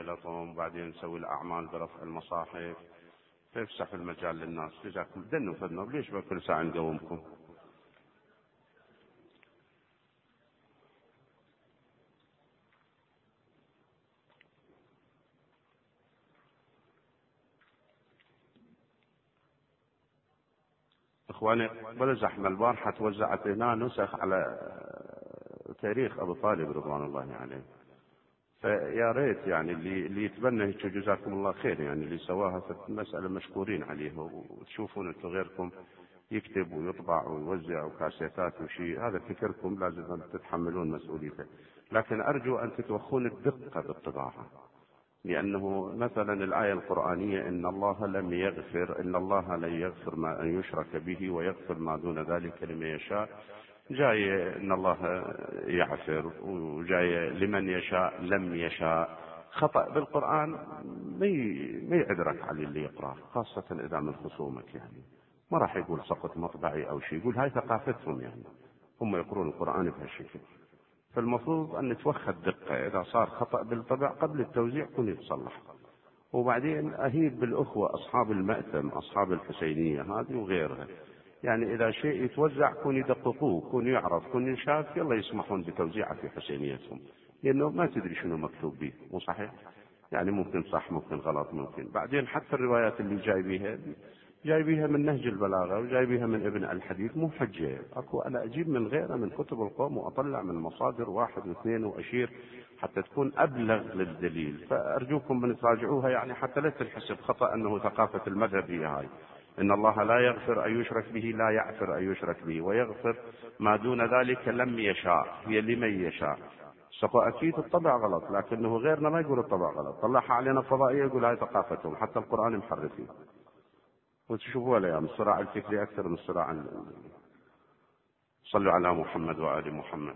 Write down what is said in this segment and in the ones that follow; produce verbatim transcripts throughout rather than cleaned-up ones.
لطم، وبعدين نسوي الأعمال برفع المصاحف، فيفسح المجال للناس. جزاكم دنوا فدنا، ليش بكل ساعة نقومكم؟ إخواني ولا زحمة، البارحة توزعت هنا نسخ على تاريخ أبو طالب رضوان الله عليه، فيا ريت يعني اللي اللي يتبنى هيك جزاكم الله خير، يعني اللي سواها في المسألة مشكورين عليها. وتشوفون انتم غيركم يكتب ويطبع ويوزع وكاسيتات وشيء، هذا فكركم لازم تتحملون مسؤوليته، لكن أرجو أن تتوخون الدقة بالطباعة، لأنه مثلا الآية القرآنية إن الله لم يغفر، إن الله لن يغفر ما أن يشرك به ويغفر ما دون ذلك لمن يشاء، جاي إن الله يغفر، وجاي لمن يشاء لم يشاء. خطأ بالقرآن ما يعذرك على اللي يقرأ، خاصة إذا من خصومك، يعني ما راح يقول سقط مطبعي أو شيء، يقول هاي ثقافتهم، يعني هم يقرون القرآن بهالشكل. فالمفروض أن نتوخى الدقة، إذا صار خطأ بالطبع قبل التوزيع كن يتصلح. وبعدين أهيب بالأخوة أصحاب المأثم، أصحاب الحسينية هذه وغيرها، يعني إذا شيء يتوزع كون يدققوه، كون يعرف، كون ينشاف، يلا يسمحون بتوزيعه في حسينيتهم، لأنه ما تدري شنو مكتوب به، مو صحيح؟ يعني ممكن صح، ممكن غلط، ممكن. بعدين حتى الروايات اللي جاي بيها جاي بيها من نهج البلاغة وجاي بيها من ابن الحديث، مو حجة. أكو أنا أجيب من غيره من كتب القوم وأطلع من مصادر واحد واثنين وأشير حتى تكون أبلغ للدليل. فأرجوكم من تراجعوها، يعني حتى لا تنحسب خطأ أنه ثقافة المذهب هي هاي، إن الله لا يغفر أن يشرك به، لا يغفر أن يشرك به، ويغفر ما دون ذلك لم يشاء، هي لمن يشاء. سواء أكيد الطبع غلط، لكنه غيرنا ما يقول الطبع غلط، طلعها علينا فضائية يقول هاي ثقافتهم، حتى القرآن محرفين. وتشوفوا الأيام الصراع الفكري أكثر من الصراع. صلوا على محمد وآل محمد.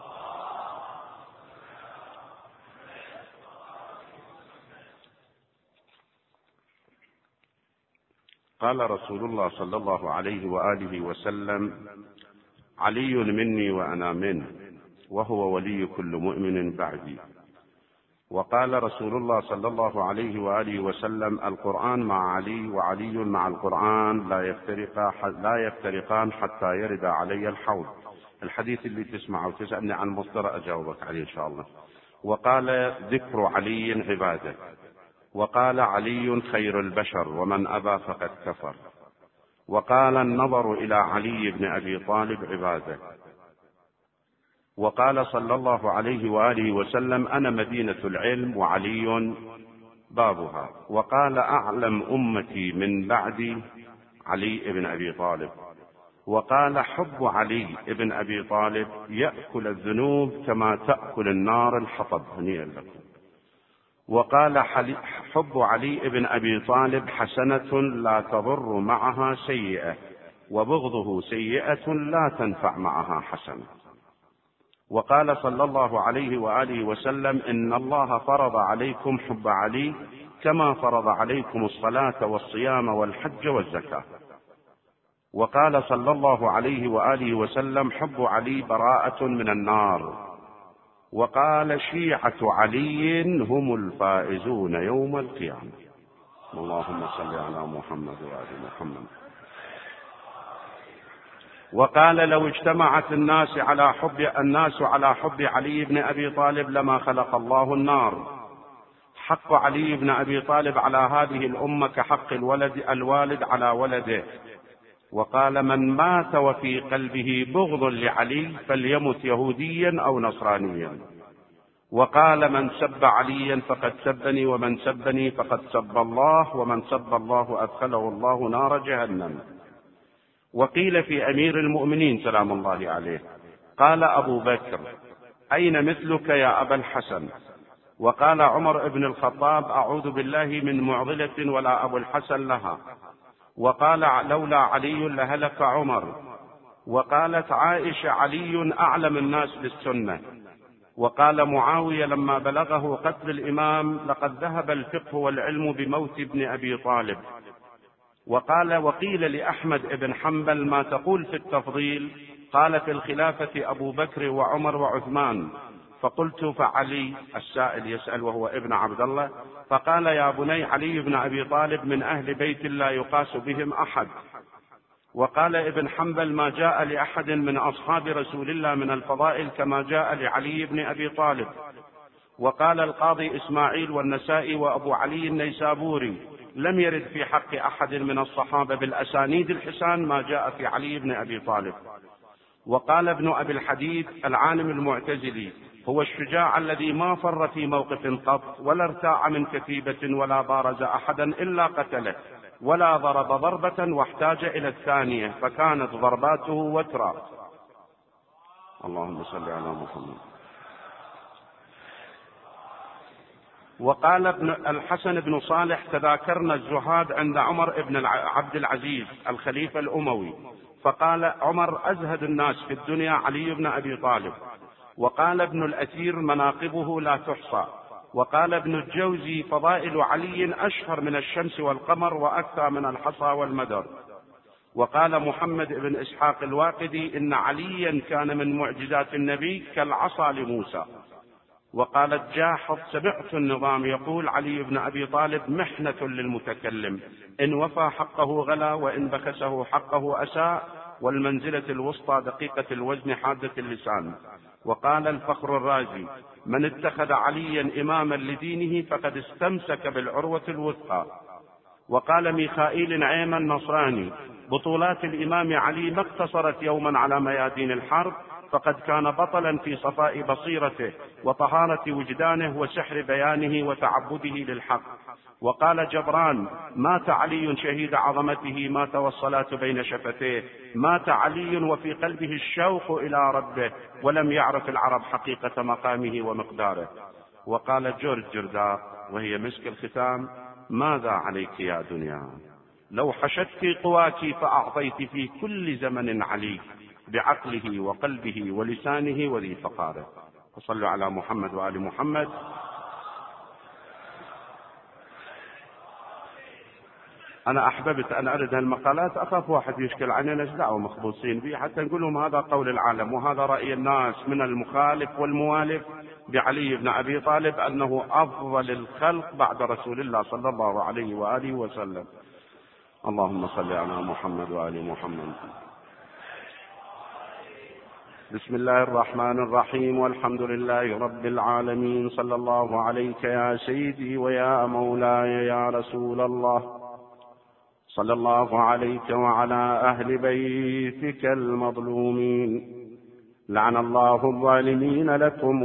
قال رسول الله صلى الله عليه وآله وسلم: علي مني وأنا منه، وهو ولي كل مؤمن بعدي. وقال رسول الله صلى الله عليه وآله وسلم: القرآن مع علي وعلي مع القرآن لا يفترقا لا يفترقان حتى يرد علي الحوض. الحديث اللي تسمعه وتسألني عن مصدر أجاوبك عليه إن شاء الله. وقال: ذكر علي عبادة. وقال: علي خير البشر، ومن أبى فقد كفر. وقال: النظر إلى علي بن أبي طالب عبادة. وقال صلى الله عليه وآله وسلم: أنا مدينة العلم وعلي بابها. وقال: أعلم أمتي من بعدي علي بن أبي طالب. وقال: حب علي بن أبي طالب يأكل الذنوب كما تأكل النار الحطب، هنيئا لكم. وقال: حب علي بن أبي طالب حسنة لا تضر معها سيئة، وبغضه سيئة لا تنفع معها حسنة. وقال صلى الله عليه وآله وسلم: إن الله فرض عليكم حب علي كما فرض عليكم الصلاة والصيام والحج والزكاة. وقال صلى الله عليه وآله وسلم: حب علي براءة من النار. وقال: شيعة علي هم الفائزون يوم القيامة. اللهم صل على محمد وآل محمد. وقال: لو اجتمعت الناس على حب الناس على حب علي بن أبي طالب لما خلق الله النار. حق علي بن أبي طالب على هذه الأمة كحق الولد الوالد على ولده. وقال: من مات وفي قلبه بغض لعلي فليمت يهوديا أو نصرانيا. وقال: من سب عليا فقد سبني، ومن سبني فقد سب الله، ومن سب الله أدخله الله نار جهنم. وقيل في أمير المؤمنين سلام الله عليه: قال أبو بكر: أين مثلك يا أبا الحسن؟ وقال عمر بن الخطاب: أعوذ بالله من معضلة ولا أبو الحسن لها. وقال: لولا علي لهلك عمر. وقالت عائشة: علي أعلم الناس بالسنة. وقال معاوية لما بلغه قتل الإمام: لقد ذهب الفقه والعلم بموت ابن أبي طالب. وقال: وقيل لأحمد بن حنبل: ما تقول في التفضيل؟ قال: في الخلافة أبو بكر وعمر وعثمان. فقلت فعلي السائل يسأل وهو ابن عبد الله، فقال يا بني علي بن أبي طالب من أهل بيت لا يقاس بهم أحد. وقال ابن حنبل ما جاء لأحد من أصحاب رسول الله من الفضائل كما جاء لعلي بن أبي طالب. وقال القاضي إسماعيل والنسائي وأبو علي النيسابوري لم يرد في حق أحد من الصحابة بالأسانيد الحسان ما جاء في علي بن أبي طالب. وقال ابن أبي الحديد العالم المعتزلي هو الشجاع الذي ما فر في موقف قط ولا ارتاع من كتيبة ولا بارز أحدا إلا قتله ولا ضرب ضربة واحتاج إلى الثانية فكانت ضرباته وترا. اللهم صل على محمد. وقال ابن الحسن بن صالح تذاكرنا الزهاد عند عمر بن عبد العزيز الخليفة الأموي، فقال عمر أزهد الناس في الدنيا علي بن أبي طالب. وقال ابن الأثير مناقبه لا تحصى. وقال ابن الجوزي فضائل علي أشهر من الشمس والقمر وأكثر من الحصى والمدر. وقال محمد بن إسحاق الواقدي إن عليا كان من معجزات النبي كالعصا لموسى. وقالت جاحظ سمعت النظام يقول علي بن أبي طالب محنة للمتكلم إن وفى حقه غلا وإن بخسه حقه أساء، والمنزلة الوسطى دقيقة الوزن حادة اللسان. وقال الفخر الرازي من اتخذ عليا إماما لدينه فقد استمسك بالعروة الوثقى. وقال ميخائيل نعيم النصراني بطولات الإمام علي ما اقتصرت يوما على ميادين الحرب، فقد كان بطلا في صفاء بصيرته وطهارة وجدانه وسحر بيانه وتعبده للحق. وقال جبران مات علي شهيد عظمته مات والصلاة بين شفتيه، مات علي وفي قلبه الشوق إلى ربه ولم يعرف العرب حقيقة مقامه ومقداره. وقال جورج جرداء وهي مسك الختام ماذا عليك يا دنيا لو حشدت قواك فأعطيت في كل زمن علي بعقله وقلبه ولسانه وذي فقاره. وصلوا على محمد وآل محمد. أنا أحببت أن أرد هالمقالات، أخاف واحد يشكل عننا ايش دعوة مخبوصين به، حتى نقول لهم هذا قول العالم وهذا رأي الناس من المخالف والموالف بعلي بن أبي طالب أنه أفضل الخلق بعد رسول الله صلى الله عليه وآله وسلم. اللهم صل على محمد وآل محمد. بسم الله الرحمن الرحيم والحمد لله رب العالمين. صلى الله عليك يا سيدي ويا مولاي يا رسول الله. صلى الله عليك وعلى أهل بيتك المظلومين. لعن الله الظالمين لكم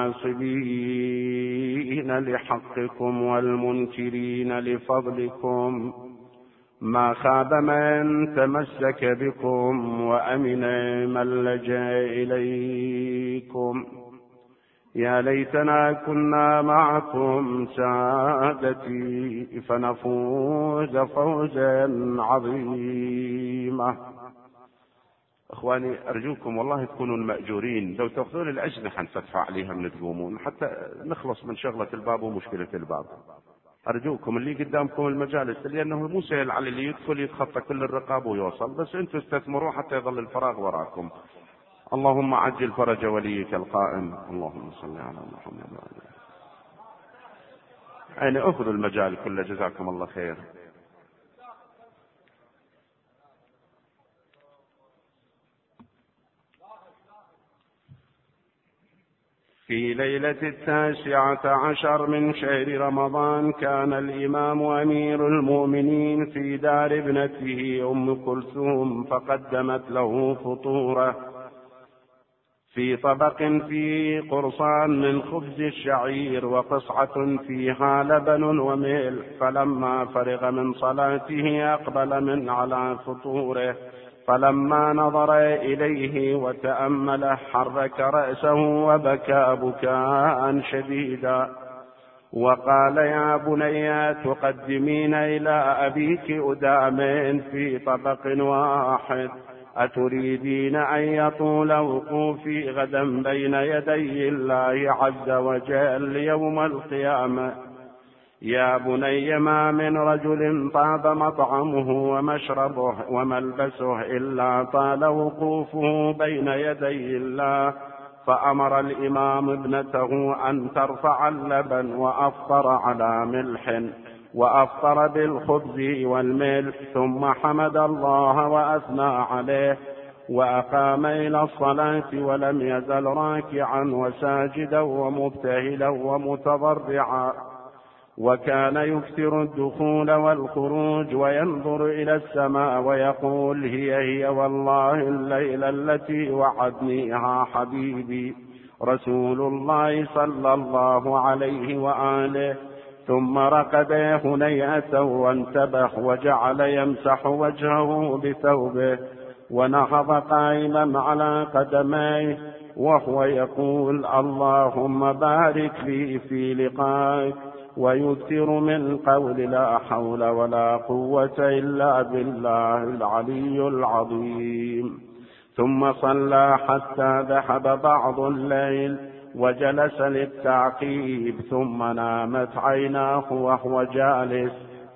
والغاصبين لحقكم والمنكرين لفضلكم. ما خاب من تمسك بكم وأمن من لجأ إليكم. يا ليتنا كنا معكم سادتي فنفوز فوزا عظيما. اخواني ارجوكم والله تكونوا المأجورين، لو تاخذون الاجنحه نفتحوا عليها من تقومون حتى نخلص من شغله الباب ومشكله الباب. ارجوكم اللي قدامكم المجالس، لانه مو سهل على اللي يدخل يتخطى كل الرقاب ويوصل، بس انتم استثمروا حتى يظل الفراغ وراكم. اللهم عجل فرج وليك القائم. اللهم صل على محمد وعلى يعني اخذوا المجال كله جزاكم الله خير. في ليلة التاسعة عشر من شهر رمضان كان الإمام أمير المؤمنين في دار ابنته أم كلثوم، فقدمت له فطوره في طبق فيه قرصان من خبز الشعير وقصعة فيها لبن وملح. فلما فرغ من صلاته أقبل من على فطوره، فلما نظر إليه وتأمله حرك رأسه وبكى بكاء شديدا وقال يا بني تقدمين إلى أبيك أدام في طبق واحد، أتريدين أن يطول وقوفي غدا بين يدي الله عز وجل يوم القيامة؟ يا بني ما من رجل طاب مطعمه ومشربه وملبسه إلا طال وقوفه بين يدي الله فأمر الإمام ابنته أن ترفع اللبن وأفطر على ملح، وأفطر بالخبز والملح، ثم حمد الله وأثنى عليه وأقام إلى الصلاة، ولم يزل راكعا وساجدا ومبتهلا ومتضرعا. وكان يكثر الدخول والخروج وينظر إلى السماء ويقول: هي هي والله الليلة التي وعدنيها حبيبي رسول الله صلى الله عليه وآله. ثم رقد هنيئة وانتبه وجعل يمسح وجهه بثوبه، ونهض قائما على قدميه وهو يقول: اللهم بارك لي في لقائك، ويكثر من قول: لا حول ولا قوة إلا بالله العلي العظيم. ثم صلى حتى ذهب بعض الليل وجلس للتعقيب، ثم نامت عيناه وهو جالس،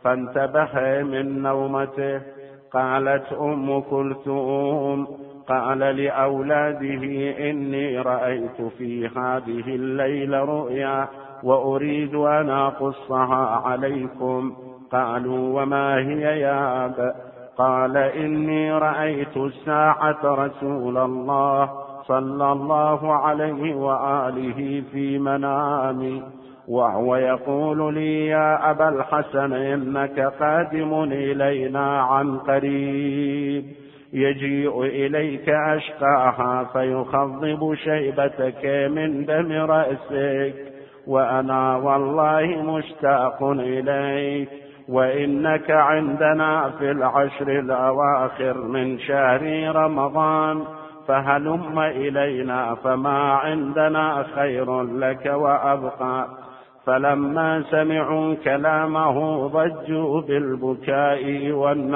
فانتبه من نومته. قالت أم كلثوم: قال لأولاده: إني رأيت في هذه الليلة رؤيا وأريد أن أقصها عليكم. قالوا: وما هي يا أبا؟ قال: إني رأيت الساعة رسول الله صلى الله عليه وآله في منامي، وهو يقول لي: يا أبا الحسن، إنك قادم إلينا عن قريب، يجيء إليك أشقاها فيخضب شيبتك من دم رأسك، وأنا والله مشتاق إليك، وإنك عندنا في العشر الأواخر من شهر رمضان، فهلم إلينا، فما عندنا خير لك وأبقى. فلما سمعوا كلامه ضجوا بالبكاء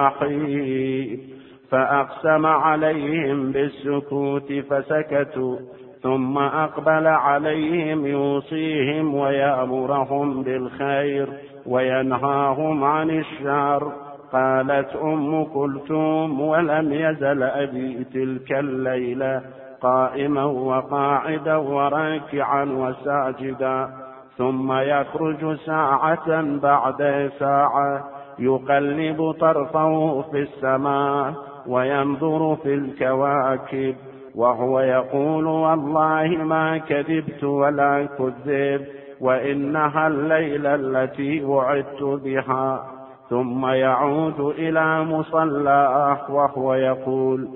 والنحيب، فأقسم عليهم بالسكوت فسكتوا، ثم أقبل عليهم يوصيهم ويأمرهم بالخير وينهاهم عن الشر. قالت أم كلثوم: ولم يزل أبي تلك الليلة قائما وقاعدا وراكعا وساجدا، ثم يخرج ساعة بعد ساعة يقلب طرفه في السماء وينظر في الكواكب، وهو يقول: والله ما كذبت ولا كذب، وإنها الليلة التي وعدت بها. ثم يعود إلى مصلاه وهو يقول: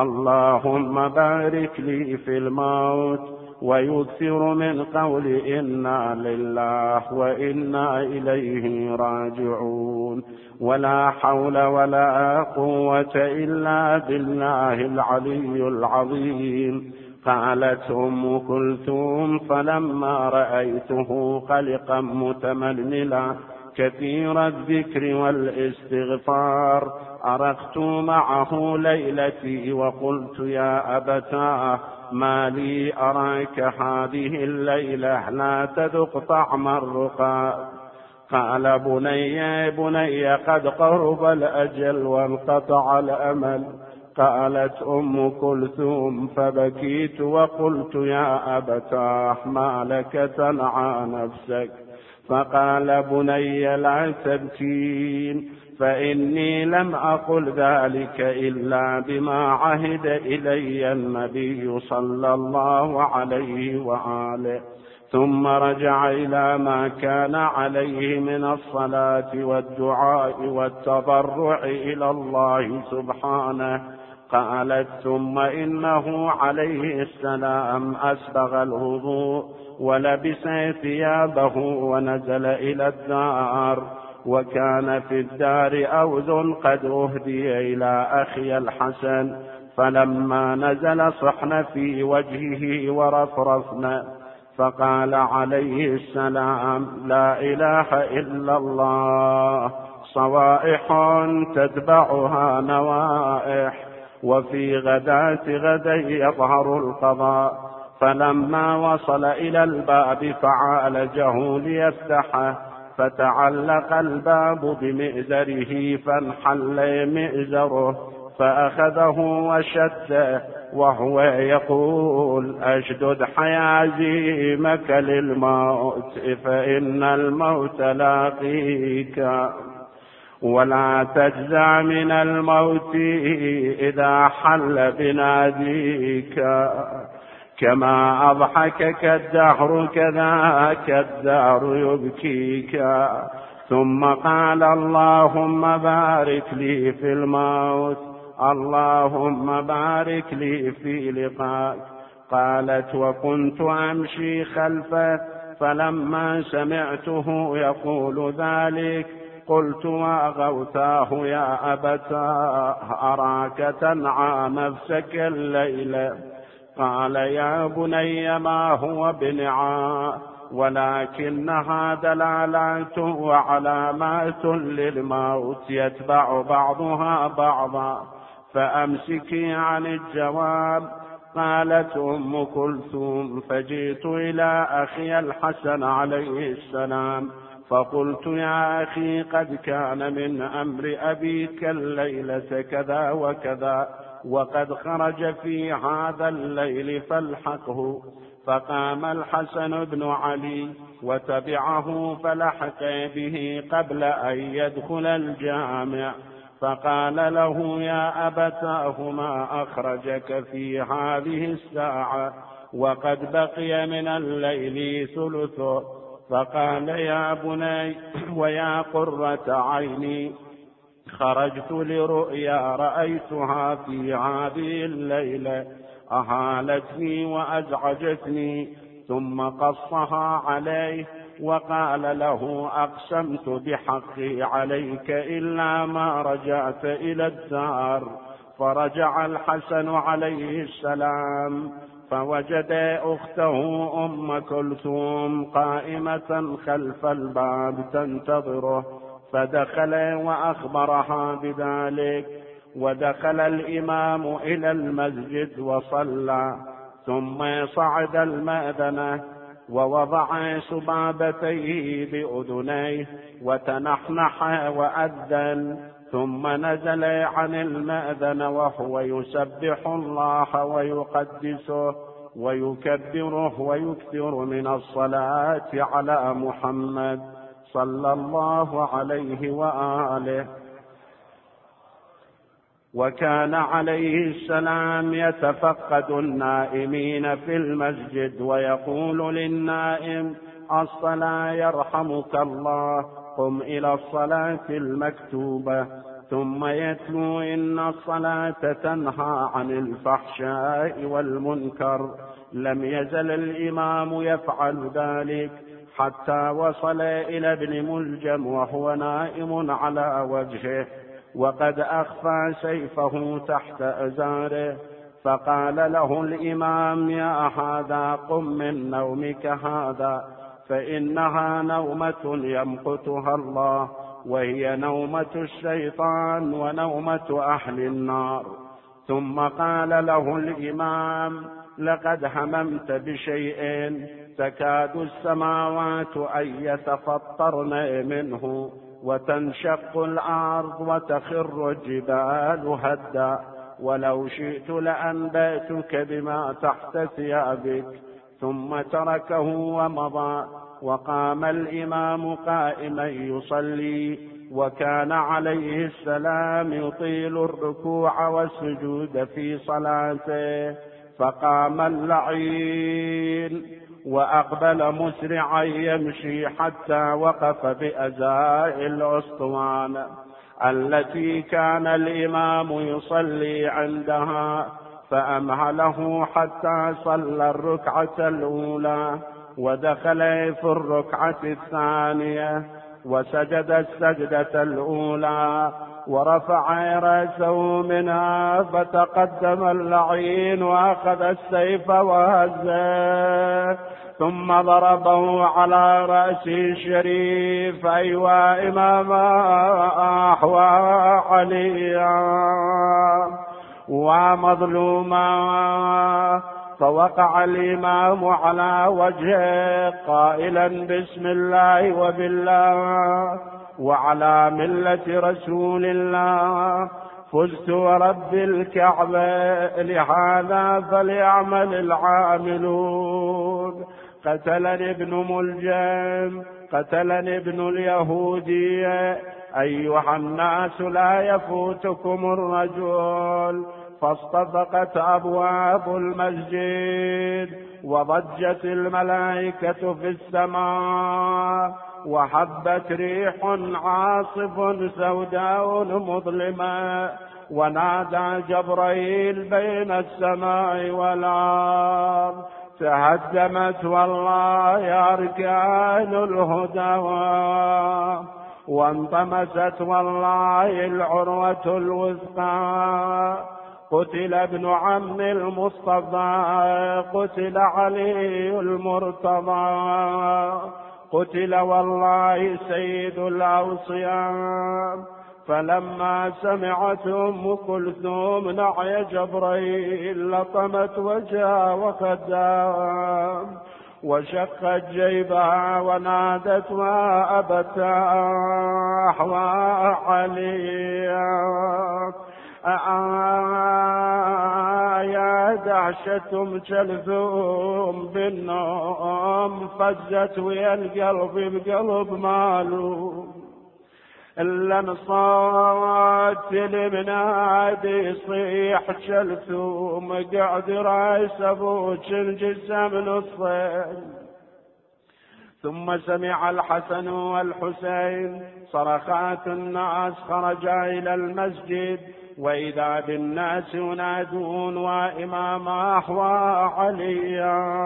اللهم بارك لي في الموت، ويكثر من قول: إنا لله وإنا إليه راجعون، ولا حول ولا قوة إلا بالله العلي العظيم. قالت أم كلثوم: فلما رأيته قلقا متململا كثير الذكر والاستغفار، أرقت معه ليلتي وقلت: يا أبتاه، ما لي أراك هذه الليلة لا تذق طعم الرقاء؟ قال: بني بني قد قرب الأجل وانقطع الأمل. قالت أم كلثوم: فبكيت وقلت: يا أبتاه، ما لك تنعى نفسك؟ فقال: بني لا تبكين، فإني لم أقل ذلك إلا بما عهد إلي النبي صلى الله عليه وآله. ثم رجع إلى ما كان عليه من الصلاة والدعاء والتضرع إلى الله سبحانه. قالت: ثم إنه عليه السلام أسبغ الوضوء ولبس ثيابه ونزل إلى الدار، وكان في الدار أوذ قد أهدي إلى أخي الحسن، فلما نزل صحن في وجهه ورفرفن، فقال عليه السلام: لا إله إلا الله، صوائح تتبعها نوائح، وفي غداة غدي يظهر القضاء. فلما وصل إلى الباب فعالجه ليفتحه، فتعلق الباب بمئزره فانحل مئزره، فأخذه وشده وهو يقول أشدد حيازيمك للموت فإن الموت لاقيك، ولا تجزع من الموت إذا حل بناديك، كما أضحكك الدهر كذاك الدهر يبكيك. ثم قال اللهم بارك لي في الموت، اللهم بارك لي في لقاك. قالت وكنت أمشي خلفه فلما سمعته يقول ذلك قلت وغوتاه يا أبتاه أراك تنعى نفسك الليلة. قال يا بني ما هو بنعاء ولكنها دلالات وعلامات للموت يتبع بعضها بعضا، فأمسكي عن الجواب. قالت أم كلثوم فجئت إلى أخي الحسن عليه السلام فقلت يا أخي قد كان من أمر أبيك الليلة كذا وكذا وقد خرج في هذا الليل فالحقه. فقام الحسن بن علي وتبعه فلحق به قبل أن يدخل الجامع، فقال له يا أبتاه ما أخرجك في هذه الساعة وقد بقي من الليل ثلثه؟ فقال يا بني ويا قرة عيني خرجت لرؤيا رأيتها في هذه الليلة أهالتني وأزعجتني. ثم قصها عليه وقال له أقسمت بحقي عليك إلا ما رجعت إلى الدار. فرجع الحسن عليه السلام فوجد أخته أم كلثوم قائمة خلف الباب تنتظره، فدخل وأخبرها بذلك. ودخل الإمام إلى المسجد وصلى، ثم صعد المأذنة ووضع سبابتيه بأذنيه وتنحنح وأذن، ثم نزل عن المأذن وهو يسبح الله ويقدسه ويكبره ويكثر من الصلاة على محمد صلى الله عليه وآله. وكان عليه السلام يتفقد النائمين في المسجد ويقول للنائم الصلاة يرحمك الله، قم إلى الصلاة المكتوبة. ثم يتلو إن الصلاة تنهى عن الفحشاء والمنكر. لم يزل الإمام يفعل ذلك حتى وصل إلى ابن ملجم وهو نائم على وجهه وقد أخفى سيفه تحت أزاره، فقال له الإمام يا هذا قم من نومك هذا، فإنها نومة يمقتها الله، وهي نومة الشيطان ونومة أهل النار. ثم قال له الإمام لقد هممت بشيء تكاد السماوات أن يتفطرن منه وتنشق الأرض وتخر الجبال هدا، ولو شئت لأنبأتك بما تحت ثيابك. ثم تركه ومضى. وقام الإمام قائما يصلي، وكان عليه السلام يطيل الركوع والسجود في صلاته. فقام اللعين وأقبل مسرعا يمشي حتى وقف بأزاء الأسطوانة التي كان الإمام يصلي عندها، فأمهله حتى صلى الركعة الأولى، ودخل في الركعة الثانية وسجد السجدة الأولى ورفع رأسه منها، فتقدم اللعين وأخذ السيف وهزه ثم ضربه على رأسه الشريف أيوا إماما أحوى عليا ومظلوما. فوقع الإمام على وجهه قائلا بسم الله وبالله وعلى ملة رسول الله. فزت ورب الكعبة لهذا فليعمل العاملون. قتلني ابن ملجم قتلني ابن اليهودي. أيها الناس لا يفوتكم الرجل. فاصطفقت أبواب المسجد وضجت الملائكة في السماء وحبت ريح عاصف سوداء مظلمة ونادى جبرائيل بين السماء والأرض تهدمت والله أركان الهدى وانطمست والله العروة الوثقى. قتل ابن عم المصطفى قتل علي المرتضى قتل والله سيد الأوصياء. فلما سمعت أم كلثوم نعي جبرائيل لطمت وجهها وخدها وشقت جيبها ونادت وأبتاح وعليا. يا دهشة أم كلثوم بالنوم فزت ويا القلب بقلب مالو إلا نصات المنادي يصيح كلثوم قعد رايس أبوك الجسم نصين. ثم سمع الحسن والحسين صرخات الناس خرجا إلى المسجد وإذا بالناس ينادون وإماما وعليا.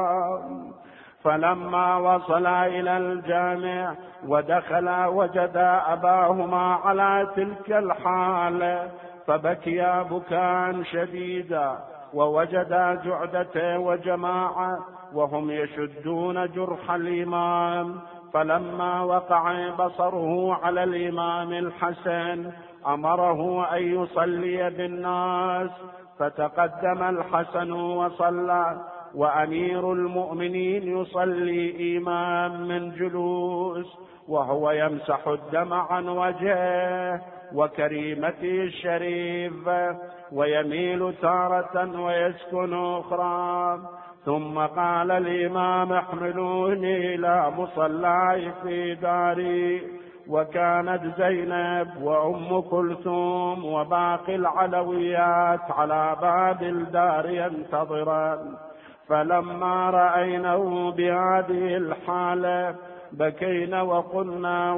فلما وصلا إلى الجامع ودخلا وجدا أباهما على تلك الحالة فبكيا بكاء شديدا ووجدا جعدة وجماعة وهم يشدون جرح الإمام. فلما وقع بصره على الإمام الحسن أمره أن يصلي بالناس فتقدم الحسن وصلى وأمير المؤمنين يصلي إمام من جلوس وهو يمسح الدم عن وجهه وكريمته الشريفة ويميل تارة ويسكن أخرى. ثم قال الإمام احملوني إلى مصلاي في داري. وكانت زينب وأم كلثوم وباقي العلويات على باب الدار ينتظران. فلما رأينه بهذه الحالة بكينا وقلنا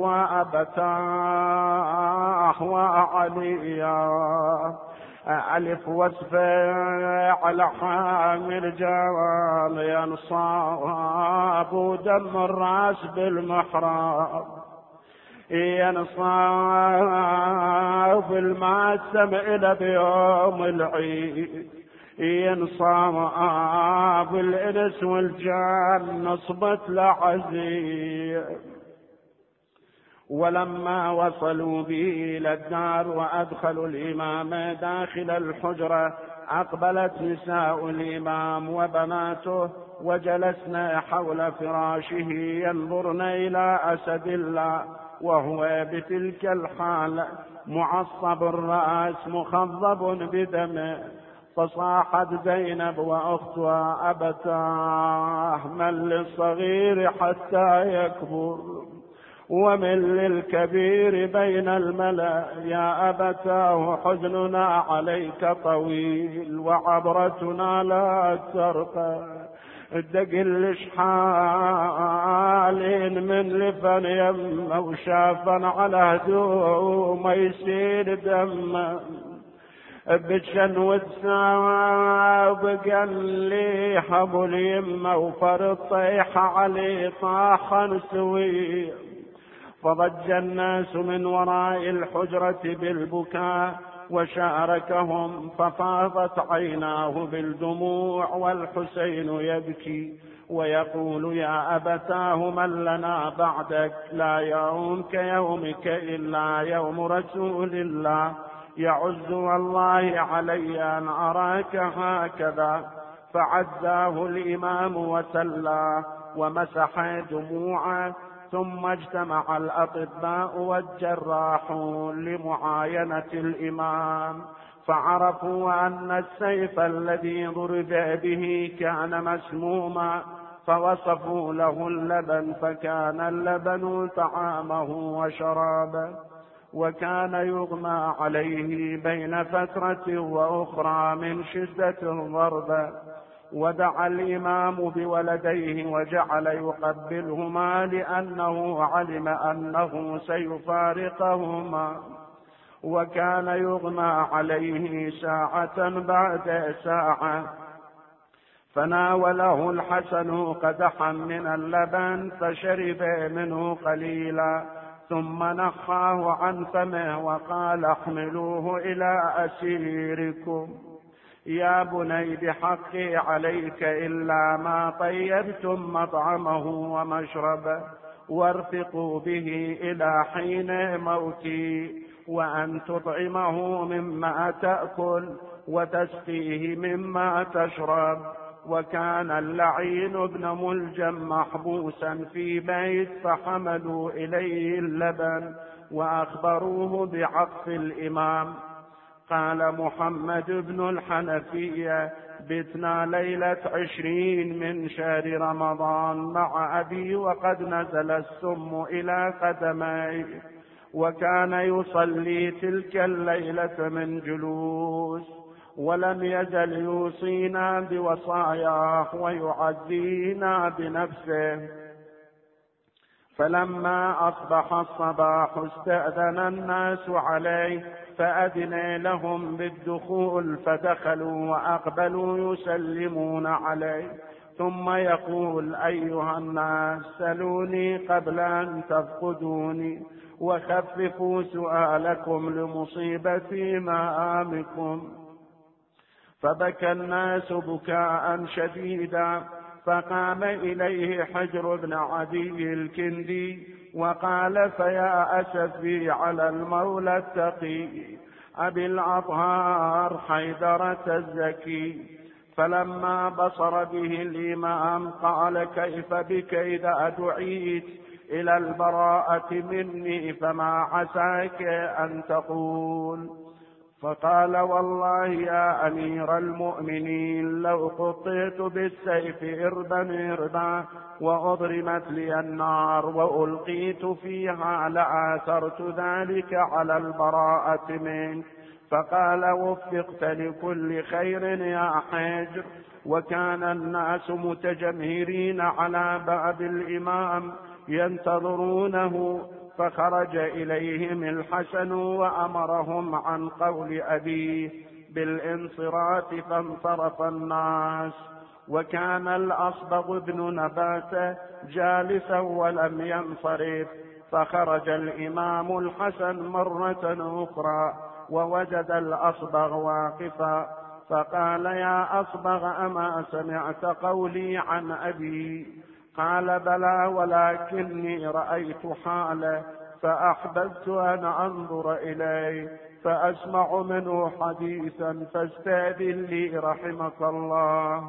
وأبتاه وعليا. ألف وصفه على حامل جوال ينصاب دم الراس بالمحراب ينصاب الماسم إلى بيوم العيد ينصاب الإنس والجان نصبت لعزيز. ولما وصلوا به إلى الدار وأدخلوا الإمام داخل الحجرة أقبلت نساء الإمام وبناته وجلسن حول فراشه ينظرن إلى أسد الله وهو بتلك الحال معصب الرأس مخضب بدمه. فصاحت زينب وأختها أبتاه من للصغير حتى يكبر ومن للكبير بين الملأ. يا أبتاه حزننا عليك طويل وعبرتنا لا ترقى. الدقل شحالين من لفن يم وشافا على هدوم يسيل دم بجن وتساب قال لي حبو اليمه وفرط طيح علي طاحا سوي. فضج الناس من وراء الحجرة بالبكاء وشاركهم ففاضت عيناه بالدموع والحسين يبكي ويقول يا أبتاه من لنا بعدك لا يوم كيومك إلا يوم رسول الله. يعز والله علي أن أراك هكذا. فعزاه الإمام وسلاه ومسح دموعه ثم اجتمع الأطباء والجراحون لمعاينة الإمام، فعرفوا أن السيف الذي ضرب به كان مسموما، فوصفوا له اللبن، فكان اللبن طعامه وشرابه. وكان يغمى عليه بين فترة وأخرى من شدة الضرب. ودعا الإمام بولديه وجعل يقبلهما لأنه علم أنه سيفارقهما. وكان يغمى عليه ساعة بعد ساعة، فناوله الحسن قدحا من اللبن فشرب منه قليلا، ثم نخاه عن فمه وقال: احملوه إلى أسيركم يا بني، بحقي عليك إلا ما طيبتم مطعمه ومشربه، وارفقوا به إلى حين موتي، وأن تطعمه مما تأكل وتسقيه مما تشرب. وكان اللعين بن ملجم محبوسا في بيت، فحملوا إليه اللبن وأخبروه بعطف الإمام. قال محمد بن الحنفية: بتنا ليلة عشرين من شهر رمضان مع أبي وقد نزل السم إلى قدمي، وكان يصلي تلك الليلة من جلوس، ولم يزل يوصينا بوصاياه ويعزينا بنفسه. فلما أصبح الصباح استأذن الناس عليه، فأذن لهم بالدخول، فدخلوا وأقبلوا يسلمون عليه، ثم يقول: أيها الناس، سلوني قبل أن تفقدوني، وخففوا سؤالكم لمصيبتي مآمكم. فبكى الناس بكاء شديدا، فقام إليه حجر بن عدي الكندي وقال: فيا أسفي على المولى التقي أبي الأطهار حيدرة الزكي. فلما بصر به الإمام قال: كيف بك إذا دعيت إلى البراءة مني، فما عساك أن تقول؟ فقال: والله يا أمير المؤمنين، لو قطعت بالسيف إربا إربا وأضرمت لي النار وألقيت فيها لآثرت ذلك على البراءة منك. فقال: وفقت لكل خير يا حجر. وكان الناس متجمهرين على باب الإمام ينتظرونه، فخرج إليهم الحسن وأمرهم عن قول أبيه بالانصراف، فانصرف الناس. وكان الأصبغ بن نبات جالسا ولم ينصرف، فخرج الإمام الحسن مرة أخرى ووجد الأصبغ واقفا، فقال: يا أصبغ، أما سمعت قولي عن أبي؟ قال: بلى، ولكني رأيت حاله فأحببت أن أنظر إليه فأسمع منه حديثا، فاستأذن لي رحمك الله.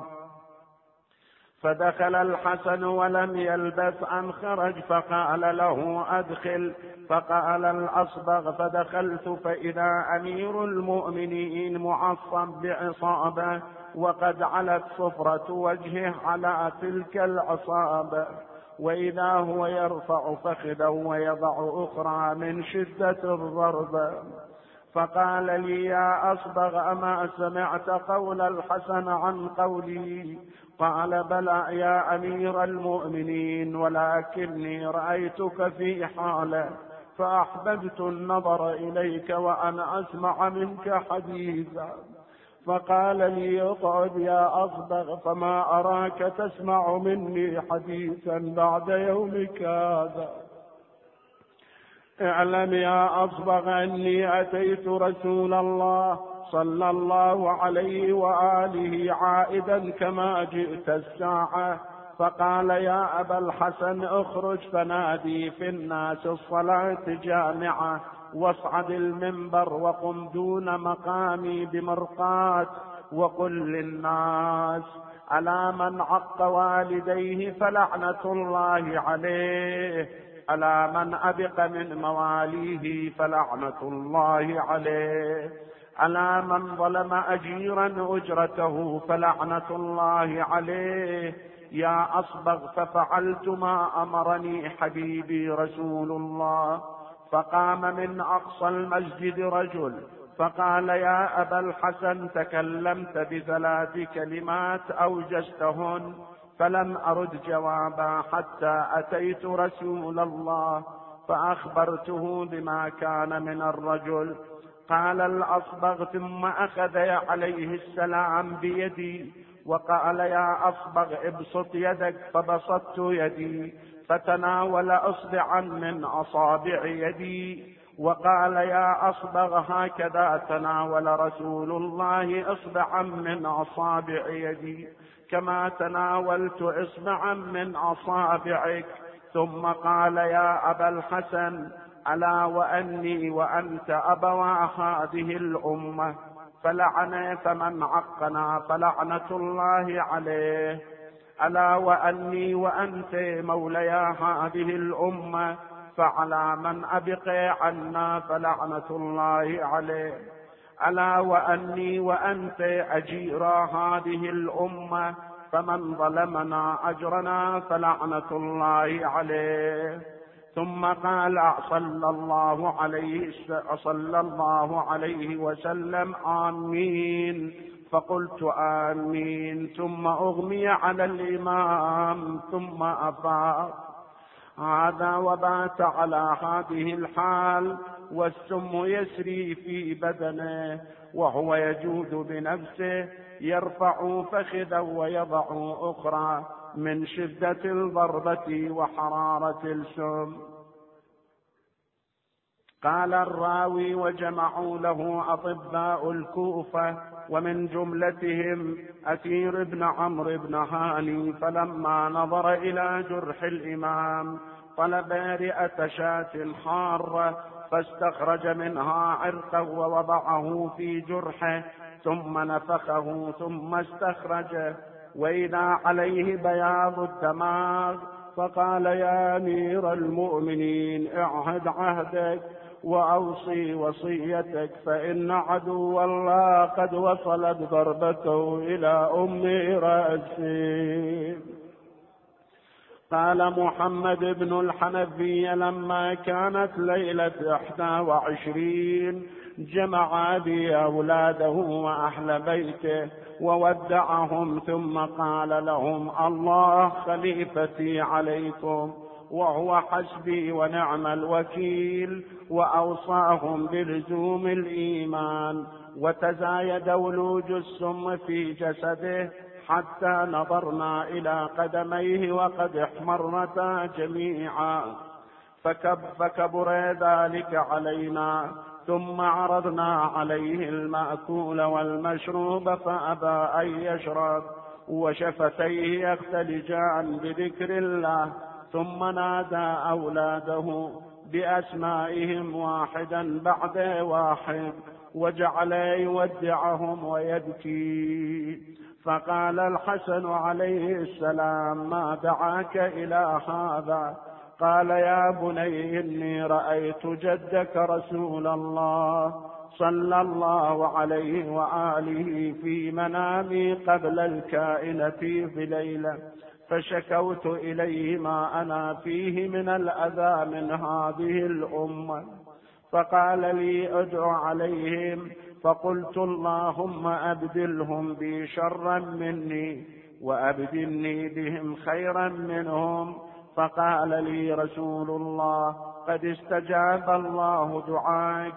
فدخل الحسن ولم يلبث أن خرج، فقال له: أدخل. فقال الأصبغ: فدخلت فإذا أمير المؤمنين معصب بعصابة، وقد علت صفرة وجهه على تلك العصابة، وإذا هو يرفع فخذا ويضع أخرى من شدة الضرب. فقال لي: يا أصبغ، أما سمعت قول الحسن عن قولي؟ قال: بلى يا أمير المؤمنين، ولكني رأيتك في حالة فأحببت النظر إليك وأن أسمع منك حديثا. فقال لي: اقعد يا أصبغ، فما أراك تسمع مني حديثا بعد يومك هذا. اعلم يا أصبغ أني أتيت رسول الله صلى الله عليه وآله عائدا كما جئت الساعة. فقال: يا أبا الحسن، اخرج فنادي في الناس الصلاة جامعة، واصعد المنبر وقم دون مقامي بمرقات، وقل للناس: ألا من عق والديه فلعنة الله عليه، ألا من أبق من مواليه فلعنة الله عليه، ألا من ظلم أجيرا أجرته فلعنة الله عليه. يا أصبغ ففعلت ما أمرني حبيبي رسول الله. فقام من أقصى المسجد رجل فقال يا أبا الحسن تكلمت بثلاث كلمات أوجزتهن، فلم أرد جوابا حتى أتيت رسول الله فأخبرته بما كان من الرجل. قال الأصبغ ثم أخذ عليه السلام بيدي وقال يا أصبغ ابسط يدك، فبسطت يدي فتناول أصبعا من أصابع يدي وقال يا أصبغ هكذا تناول رسول الله إصبعا من أصابع يدي كما تناولت إصبعا من أصابعك. ثم قال يا أبا الحسن ألا وأني وأنت أبوا هذه الأمة، فلعن فمن عقنا فلعنة الله عليه. ألا وأني وأنت موليا هذه الأمة، فعلى من أبقي عنا فلعنة الله عليه. ألا وأني وأنت أجيرا هذه الأمة، فمن ظلمنا أجرنا فلعنة الله عليه. ثم قال صلى الله عليه صلى الله عليه وسلم آمين، فقلت آمين، ثم أغمي على الإمام ثم أفاق. هذا وبات على هذه الحال والسم يسري في بدنه وهو يجود بنفسه، يرفع فخذا ويضع أخرى من شدة الضربة وحرارة السم. قال الراوي وجمعوا له أطباء الكوفة ومن جملتهم أثير بن عمرو بن هاني، فلما نظر إلى جرح الإمام طلب رئة شاة حارة فاستخرج منها عرقا ووضعه في جرحه ثم نفخه ثم استخرجه وإذا عليه بياض الدماغ، فقال يا أمير المؤمنين اعهد عهدك وأوصي وصيتك، فإن عدو الله قد وصلت ضربته إلى أم رأسي. قال محمد بن الحنفي لما كانت ليلة إحدى وعشرين جمع بي أولاده وأهل بيته وودعهم ثم قال لهم الله خليفتي عليكم وهو حسبي ونعم الوكيل، وأوصاهم بلزوم الإيمان. وتزايد ولوج السم في جسده حتى نظرنا إلى قدميه وقد احمرتا جميعا، فكب فكبر ذلك علينا. ثم عرضنا عليه المأكول والمشروب فأبى أن يشرب وشفتيه يختلجان بذكر الله. ثم نادى أولاده بأسمائهم واحدا بعد واحد وجعل يودعهم ويبكي. فقال الحسن عليه السلام ما دعاك إلى هذا؟ قال يا بني إني رأيت جدك رسول الله صلى الله عليه وآله في منامي قبل الكائنة في ليلة، فشكوت إليه ما أنا فيه من الأذى من هذه الأمة، فقال لي ادع عليهم، فقلت اللهم أبدلهم بي شرا مني وأبدلني بهم خيرا منهم. فقال لي رسول الله قد استجاب الله دعاك،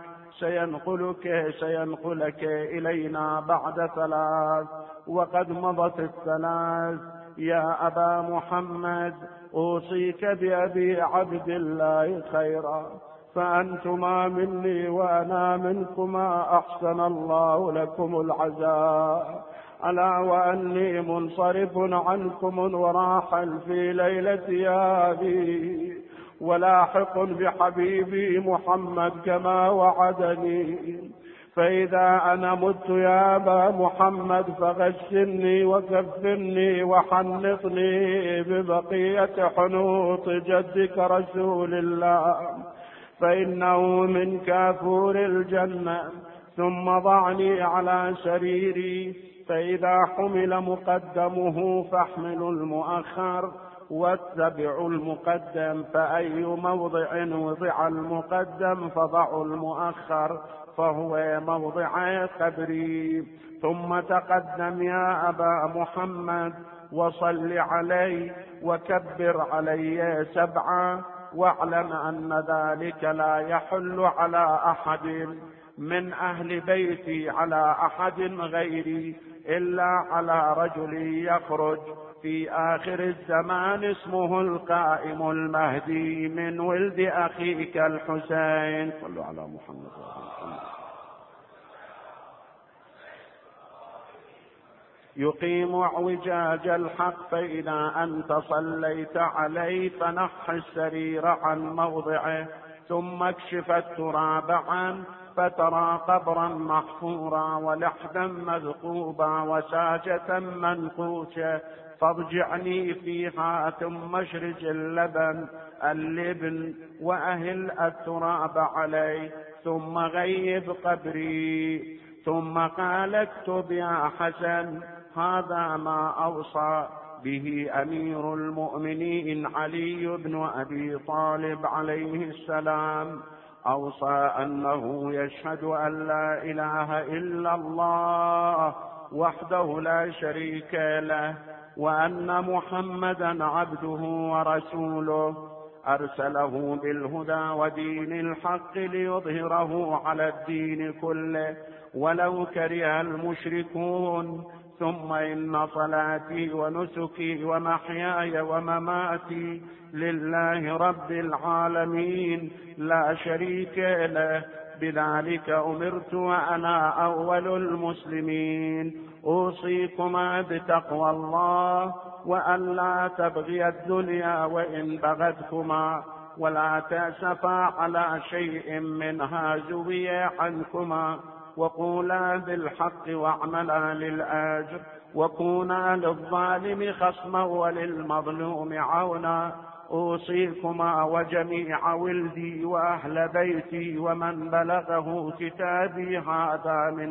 سينقلك سينقلك إلينا بعد ثلاث، وقد مضت الثلاث. يا أبا محمد أوصيك بأبي عبد الله خيرا، فأنتما مني وأنا منكما أحسن الله لكم العزاء. ألا وأني منصرف عنكم وراحل في ليلة أبي، ولاحق بحبيبي محمد كما وعدني، فإذا أنا مت يا أبا محمد فغسلني وكفني وحنطني ببقية حنوط جدك رسول الله، فإنه من كافور الجنة. ثم ضعني على سريري، فإذا حمل مقدمه فاحملوا المؤخر واتبعوا المقدم، فأي موضع وضع المقدم فضعوا المؤخر، فهو موضع قبري. ثم تقدم يا أبا محمد وصل علي وكبر علي سبعا، واعلم أن ذلك لا يحل على أحد من أهل بيتي على أحد غيري إلا على رجل يخرج في آخر الزمان اسمه القائم المهدي من ولد أخيك الحسين. صلوا على محمد وسلم. يقيم اعوجاج الحق، فإذا أنت صليت عليه فنح السرير عن موضعه، ثم اكشف التراب عنه فترى قبرا محفورا ولحدا مذقوبا وساجة منقوشة، فارجعني فيها ثم اشرج اللبن اللبن وأهل التراب عليه، ثم غيب قبري. ثم قال اكتب يا حسن، هذا ما أوصى به أمير المؤمنين علي بن أبي طالب عليه السلام. أوصى أنه يشهد أن لا إله إلا الله وحده لا شريك له، وأن محمدا عبده ورسوله، أرسله بالهدى ودين الحق ليظهره على الدين كله ولو كره المشركون. ثم إن صلاتي ونسكي ومحياي ومماتي لله رب العالمين لا شريك له، بذلك أمرت وأنا أول المسلمين. أوصيكما بتقوى الله وأن لا تبغي الدنيا وإن بغتكما، ولا تأسفا على شيء منها زوي عنكما، وقولا بالحق واعملا للأجر، وكونا للظالم خصما وللمظلوم عونا. أوصيكما وجميع ولدي وأهل بيتي ومن بلغه كتابي هذا من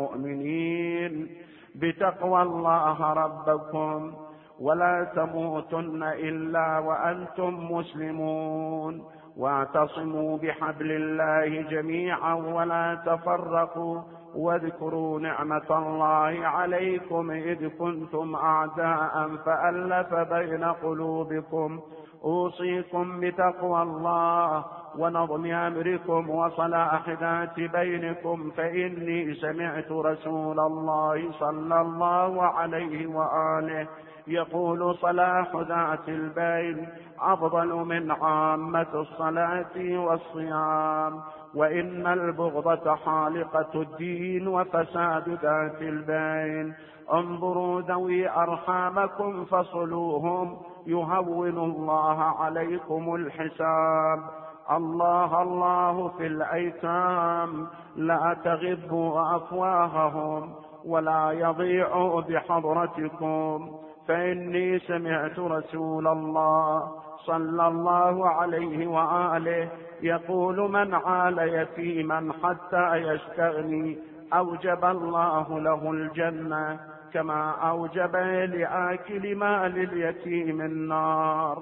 المؤمنين بتقوى الله ربكم، ولا تموتن إلا وأنتم مسلمون، واعتصموا بحبل الله جميعا ولا تفرقوا، واذكروا نعمة الله عليكم إذ كنتم أعداء فألف بين قلوبكم. أوصيكم بتقوى الله ونظم أمركم وصلاح ذات بينكم، فإني سمعت رسول الله صلى الله عليه وآله يقول: صلاح ذات البين أفضل من عامة الصلاة والصيام، وإن البغضة حالقة الدين وفساد ذات البين. انظروا ذوي أرحامكم فصلوهم يهون الله عليكم الحساب. الله الله في الأيتام لا تغبوا أفواههم ولا يضيعوا بحضرتكم، فإني سمعت رسول الله صلى الله عليه وآله يقول: من عال يتيما حتى يستغني أوجب الله له الجنة كما أوجب لآكل مال اليتيم النار.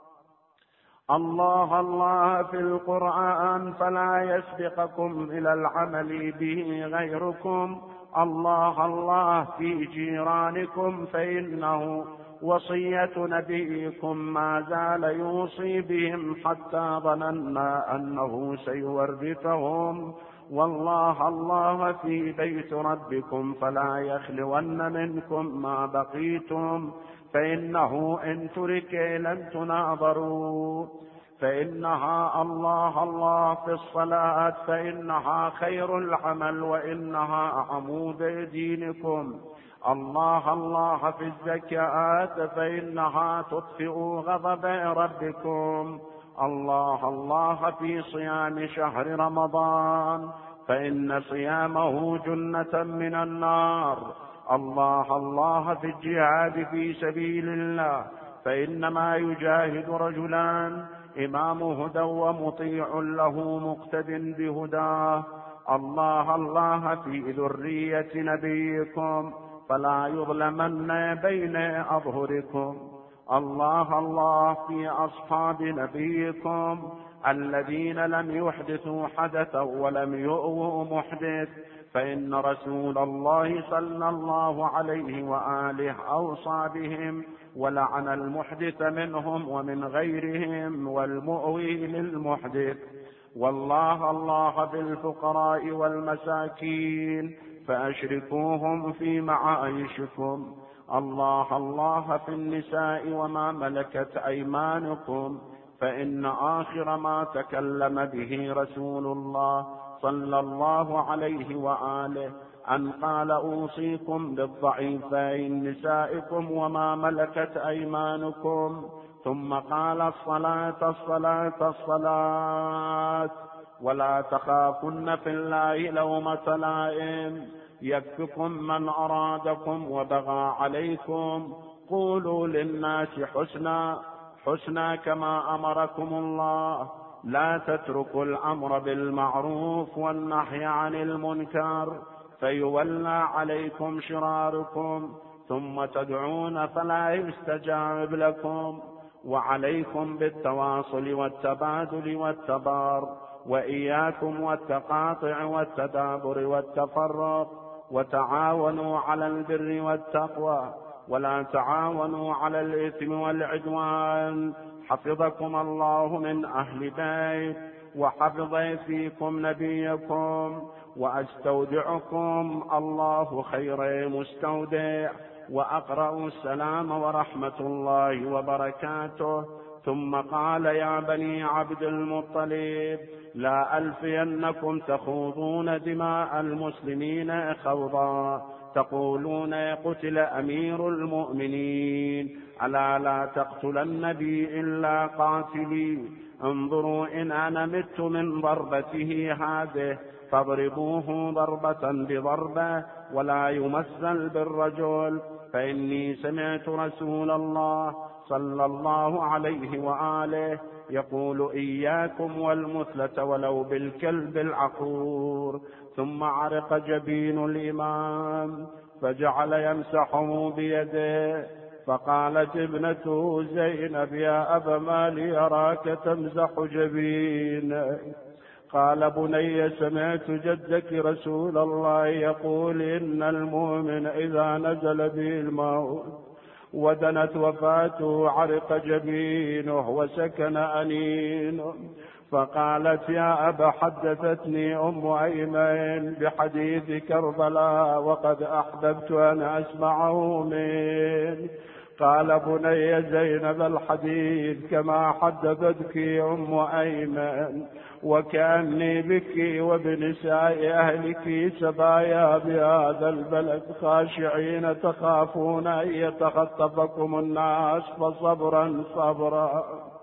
الله الله في القرآن فلا يسبقكم إلى العمل به غيركم. الله الله في جيرانكم فإنه وصية نبيكم ما زال يوصي بهم حتى ظننا أنه سيورثهم. والله الله في بيت ربكم فلا يخلون منكم ما بقيتم، فإنه إن ترك لن تناظروا. فإنها الله الله في الصلاة فإنها خير العمل وإنها عمود دينكم. الله الله في الزكاة فإنها تطفئ غضب ربكم. الله الله في صيام شهر رمضان فإن صيامه جنة من النار. الله الله في الجهاد في سبيل الله، فإنما يجاهد رجلان: إمام هدى ومطيع له مقتد بهداه. الله الله في ذرية نبيكم، فلا يظلمن بين أظهركم. الله الله في أصحاب نبيكم الذين لم يحدثوا حدثا ولم يؤووا محدث، فإن رسول الله صلى الله عليه وآله أوصى بهم ولعن المحدث منهم ومن غيرهم والمؤوي للمحدث. والله الله بالفقراء والمساكين، فأشركوهم في معايشكم. الله الله في النساء وما ملكت أيمانكم، فإن آخر ما تكلم به رسول الله صلى الله عليه وآله أن قال: أوصيكم بالضعيفين نسائكم وما ملكت أيمانكم. ثم قال: الصلاة الصلاة الصلاة، ولا تخافن في الله لومة لائم. يكفكم من أرادكم وبغى عليكم، قولوا للناس حسنا حسنا كما أمركم الله. لا تتركوا الأمر بالمعروف والنهي عن المنكر، فيولى عليكم شراركم، ثم تدعون فلا يستجاب لكم. وعليكم بالتواصل والتبادل والتبار، وإياكم والتقاطع والتدابر والتفرق. وتعاونوا على البر والتقوى، ولا تعاونوا على الإثم والعدوان. حفظكم الله من أهل بيت، وحفظ فيكم نبيكم، وأستودعكم الله خير مستودع. وأقرأ السلام ورحمة الله وبركاته. ثم قال: يا بني عبد المطلب، لا ألفينكم تخوضون دماء المسلمين خوضا، تقولون: قتل أمير المؤمنين، ألا لا تقتلن بي إلا قاتلي. انظروا إن أنا مت من ضربته هذه، فاضربوه ضربة بضربة، ولا يمثل بالرجل، فإني سمعت رسول الله صلى الله عليه وآله يقول: إياكم والمثلة ولو بالكلب العقور. ثم عرق جبين الإمام فجعل يمسحه بيده، فقالت ابنته زينب: يا أبا مالي أراك تمسح جبينك. قال: بني، سمعت جدك رسول الله يقول: إن المؤمن إذا نزل به الموت ودنت وفاته عرق جبينه وسكن أنينه. فقالت: يا أبا، حدثتني أم أيمن بحديث كربلاء، وقد أحببت أن أسمعه منه. قال: بني زينب، الحديث كما حدثتك أم أيمن، وكأني بك وبنساء أهلك سبايا بهذا البلد خاشعين، تخافون أن يتخطفكم الناس، فصبرا صبرا.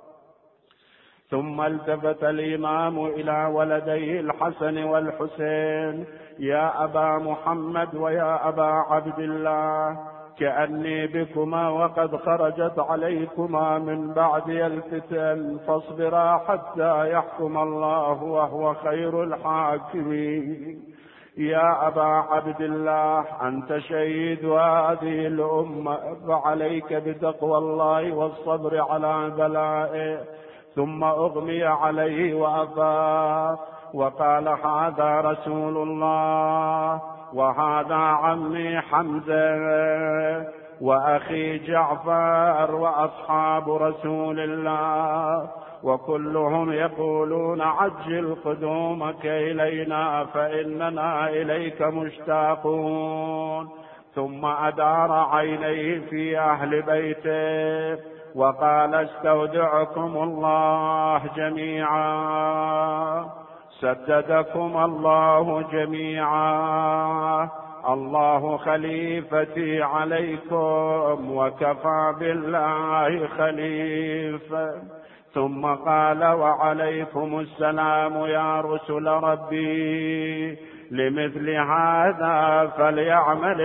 ثم التفت الإمام إلى ولديه الحسن والحسين: يا أبا محمد ويا أبا عبد الله، كأني بكما وقد خرجت عليكما من بعدي الفتن، فاصبرا حتى يحكم الله وهو خير الحاكمين. يا أبا عبد الله، أنت شهيد هذه الأمة، فعليك بتقوى الله والصبر على بلائه. ثم أغمي عليه وأفاق وقال: هذا رسول الله، وهذا عمي حمزة، وأخي جعفر، وأصحاب رسول الله، وكلهم يقولون: عجل قدومك إلينا فإننا إليك مشتاقون. ثم أدار عينيه في أهل بيته وقال: استودعكم الله جميعا، سددكم الله جميعا، الله خليفتي عليكم، وكفى بالله خليفة. ثم قال وعليكم السلام يا رسل ربي، لمثل هذا فليعمل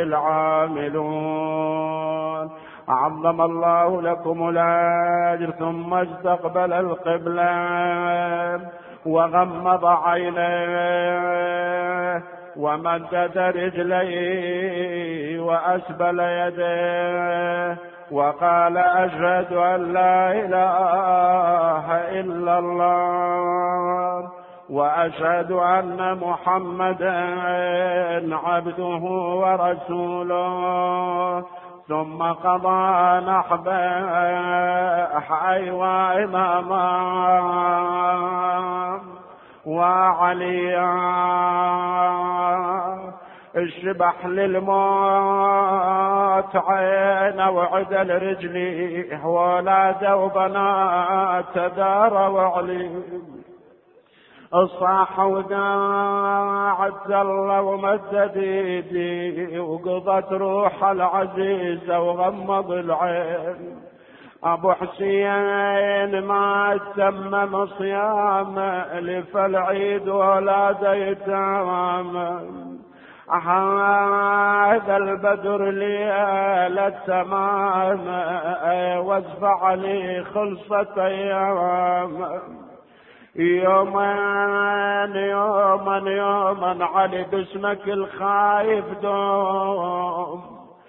العاملون. عظم الله لكم الأجر. ثم استقبل القبلة وغمض عينيه ومدد رجليه وأسبل يديه وقال أشهد أن لا إله إلا الله وأشهد أن محمدا عبده ورسوله. ثم قضى نحبه أيوا إماما وعليا الشبح للموت عين وعدل رجلي ولاد وبنات تدار وعلي الصاح وداع الزل ومدد ايدي وقضت روح العزيزة وغمض العين. ابو حسين ما تمم صيامه لفالعيد ولا يتام. هذا البدر ليلة تمام واسفع لي خلصة ايام. يوما يوما يوما علي باسمك الخايف دوم.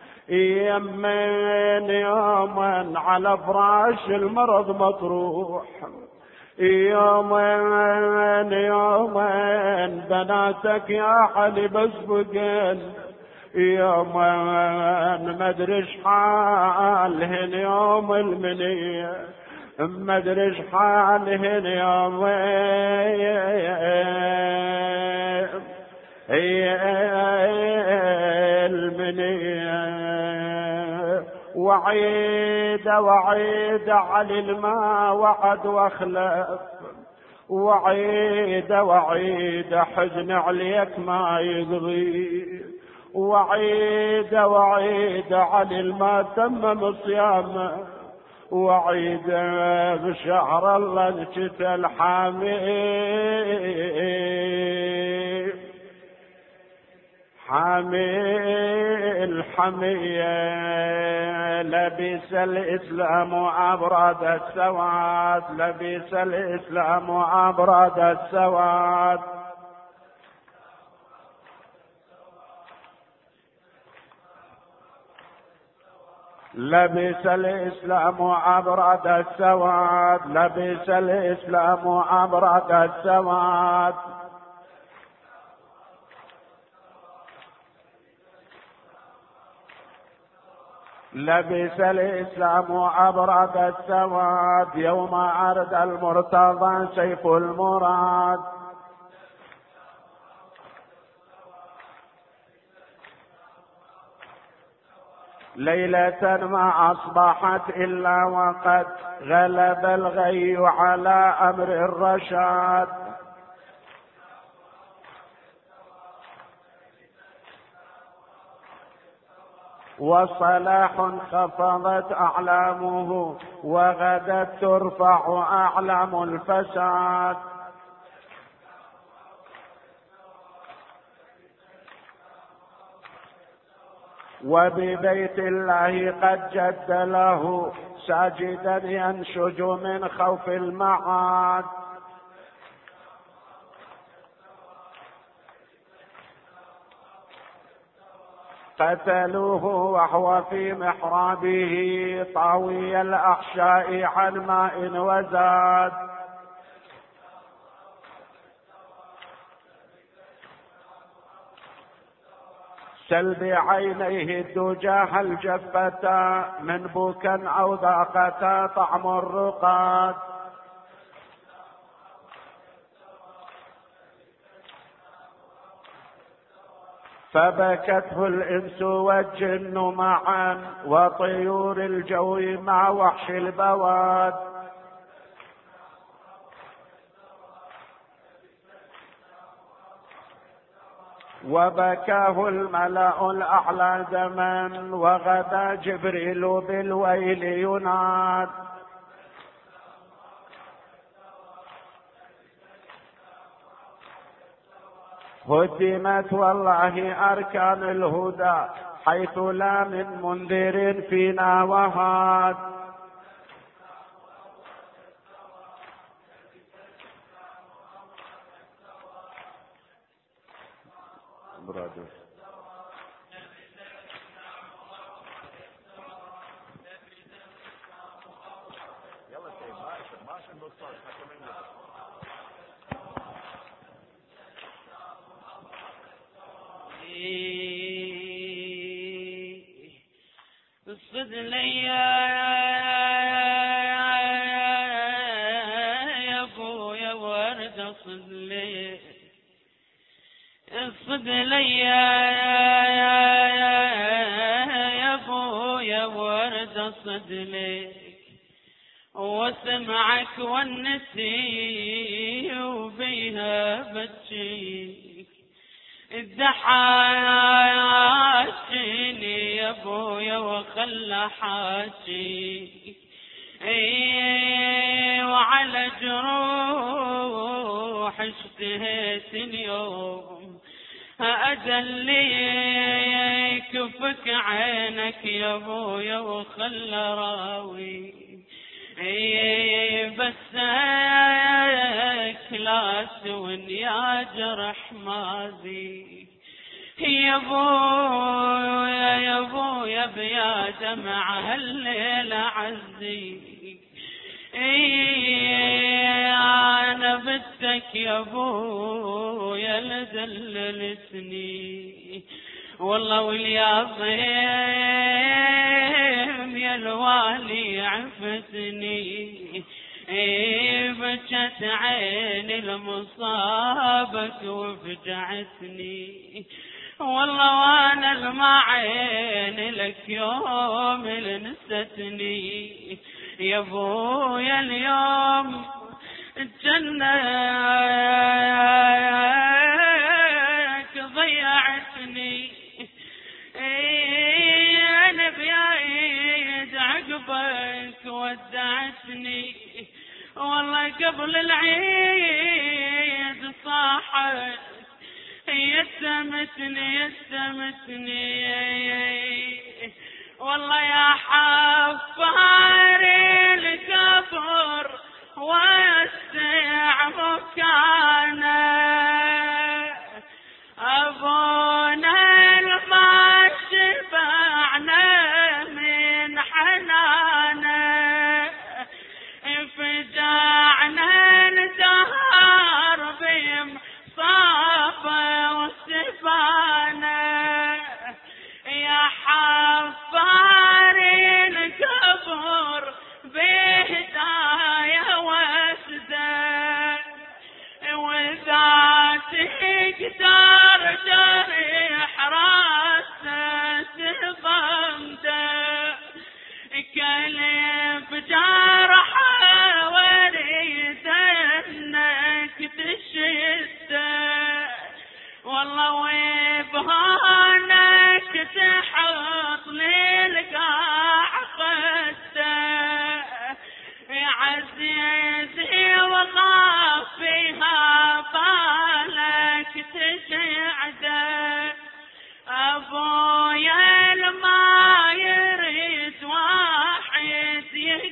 يمين يوما على فراش المرض مطروح. يومين يومين بناتك يا علي بسبقن. يومين مدري حالهن يوم المنية مدري حالهن يوم المنية. وعيد وعيد علي الماء وعد واخلف. وعيد وعيد حزن عليك ما يقضي. وعيد وعيد علي الماء تمم صيامه. وعيد بشهر الله نشت الحميد حميل حمية. لبس الإسلام أبرد السواد. لبس الإسلام أبرد السواد. لبس الإسلام أبرد السواد. لبس الإسلام أبرد السواد. لبس الإسلام أبرد السواد. يوم أرد المرتضى سيف المراد. ليلة ما أصبحت إلا وقد غلب الغي على أمر الرشاد. وصلاح خفضت أعلامه وغدت ترفع أعلام الفساد. وببيت الله قد جد له ساجدا ينشج من خوف المعاد. قتلوه وهو في محرابه طاوي الأحشاء عن ماء وزاد. سل بعينيه الدجى هل جفتا من بكا أو ذاقتا طعم الرقاد. فبكته الإنس والجن معا وطيور الجو مع وحش البواد. وبكاه الملأ الأعلى زمن وغدا جبريل بالويل يناد. هدمت والله أركان الهدى حيث لا من منذر فينا وهاد. اصفد لي يا ابويا ورد، اصفد لي اصفد لي يا ابويا ورد، اصفد لي وسمعك والنسي وبيها بتشيك الدحاشيني يا ابويا وخلى حاشيك اي وعلى جروح اشتهيت اليوم أدلي كفك عينك يا ابويا وخلى راوي بس لا سون يا جرح ماضي يا ابويا يا ابويا بيا دمع هالليلة عزيك انا بدك يا ابويا لدللتني والله والياضيم يا الوالي عفتني بكت عيني المصابك وفجعتني والله وانا المعين لك يوم اللي نستني يا ابويا اليوم جنك ضيعتني انا بيايد عقبك ودعتني والله قبل العيد صاحت يسمتني يسمتني والله يا حفاري الكفر واسع مكانه ابونا الما شبعنا من حنانه فجعنا الدهر بمصابه وسفانه يا حفاري الكبر بهدايا واسده وذا تقدر جريح راسه تضمده كلب جرحه وريد انك تشده والله وبهانك تحط للقاع قده يا عزيزي وخاف فيها بالك تشعده ابويا الما يريد واحد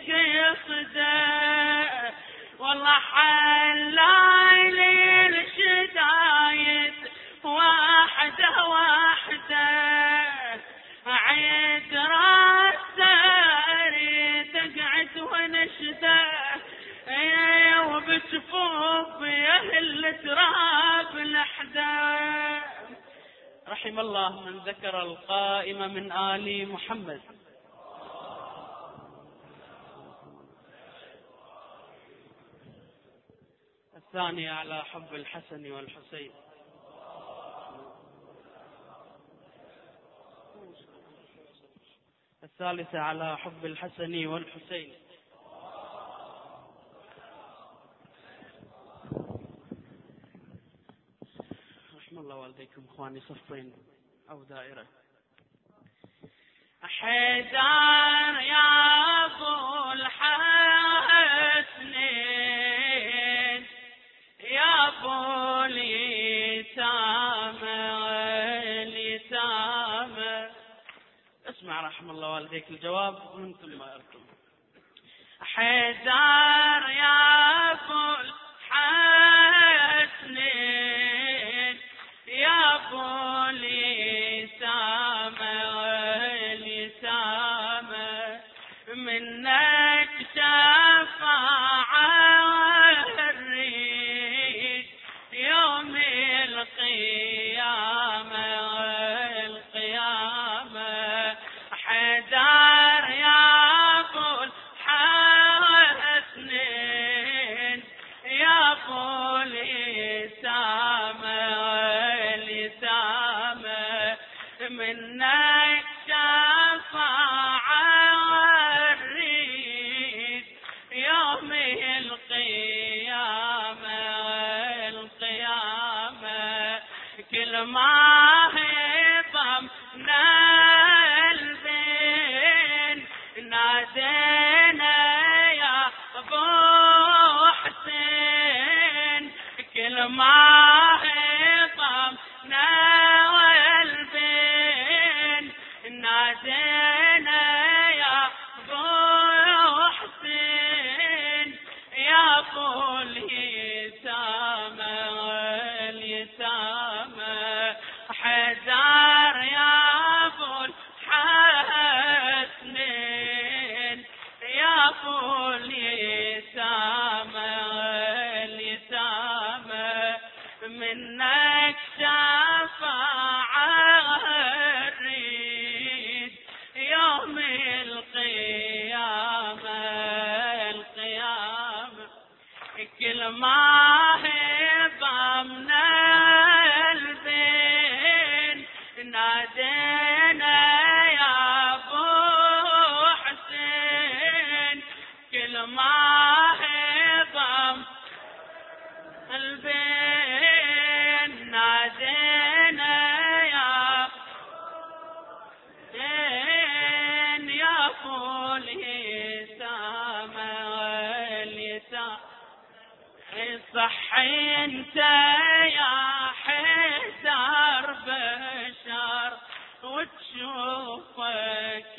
يقصده والله حلالي الشدايد واحده واحده عيد راسه اريد اقعد ونشده وبجفوف يهل تراب لحده رحم الله من ذكر القائم من آل محمد. الثانية على حب الحسن والحسين. الثالثة على حب الحسن والحسين. رحم الله والديكم اخواني صفين او دائرة. حيدر يا ابو الحسنين يا ابو اليتامى اسمع رحم الله والديك الجواب من ثم أركم. حيدر يا أبو الحسنين يا أبو اليسامة اليسامة منك شفاعة الريش يوم القيامة القيامة. حيدر يا أبو الحسنين يا أبو اليسامة اليسامة منك شفاعة الريش يوم القيامة القيامة. كل ما هضمنا البين نادينا يا أبو حسين. كل ما هضمنا البين نادينا يا أبو حسين يا أبو اليسامة اليسامة. حيدر يا أبو الحسنين يا أبو اليسامة اليسامة منك شفاعة الريد يوم القيامة القيامة. كل ما هضمنا البين نادينا يا أبو حسين. كل ما هضم البين نادينا يا حسين يا أبو اليسامة اليسامة. صح انت يا حيدر بشر وتشوفك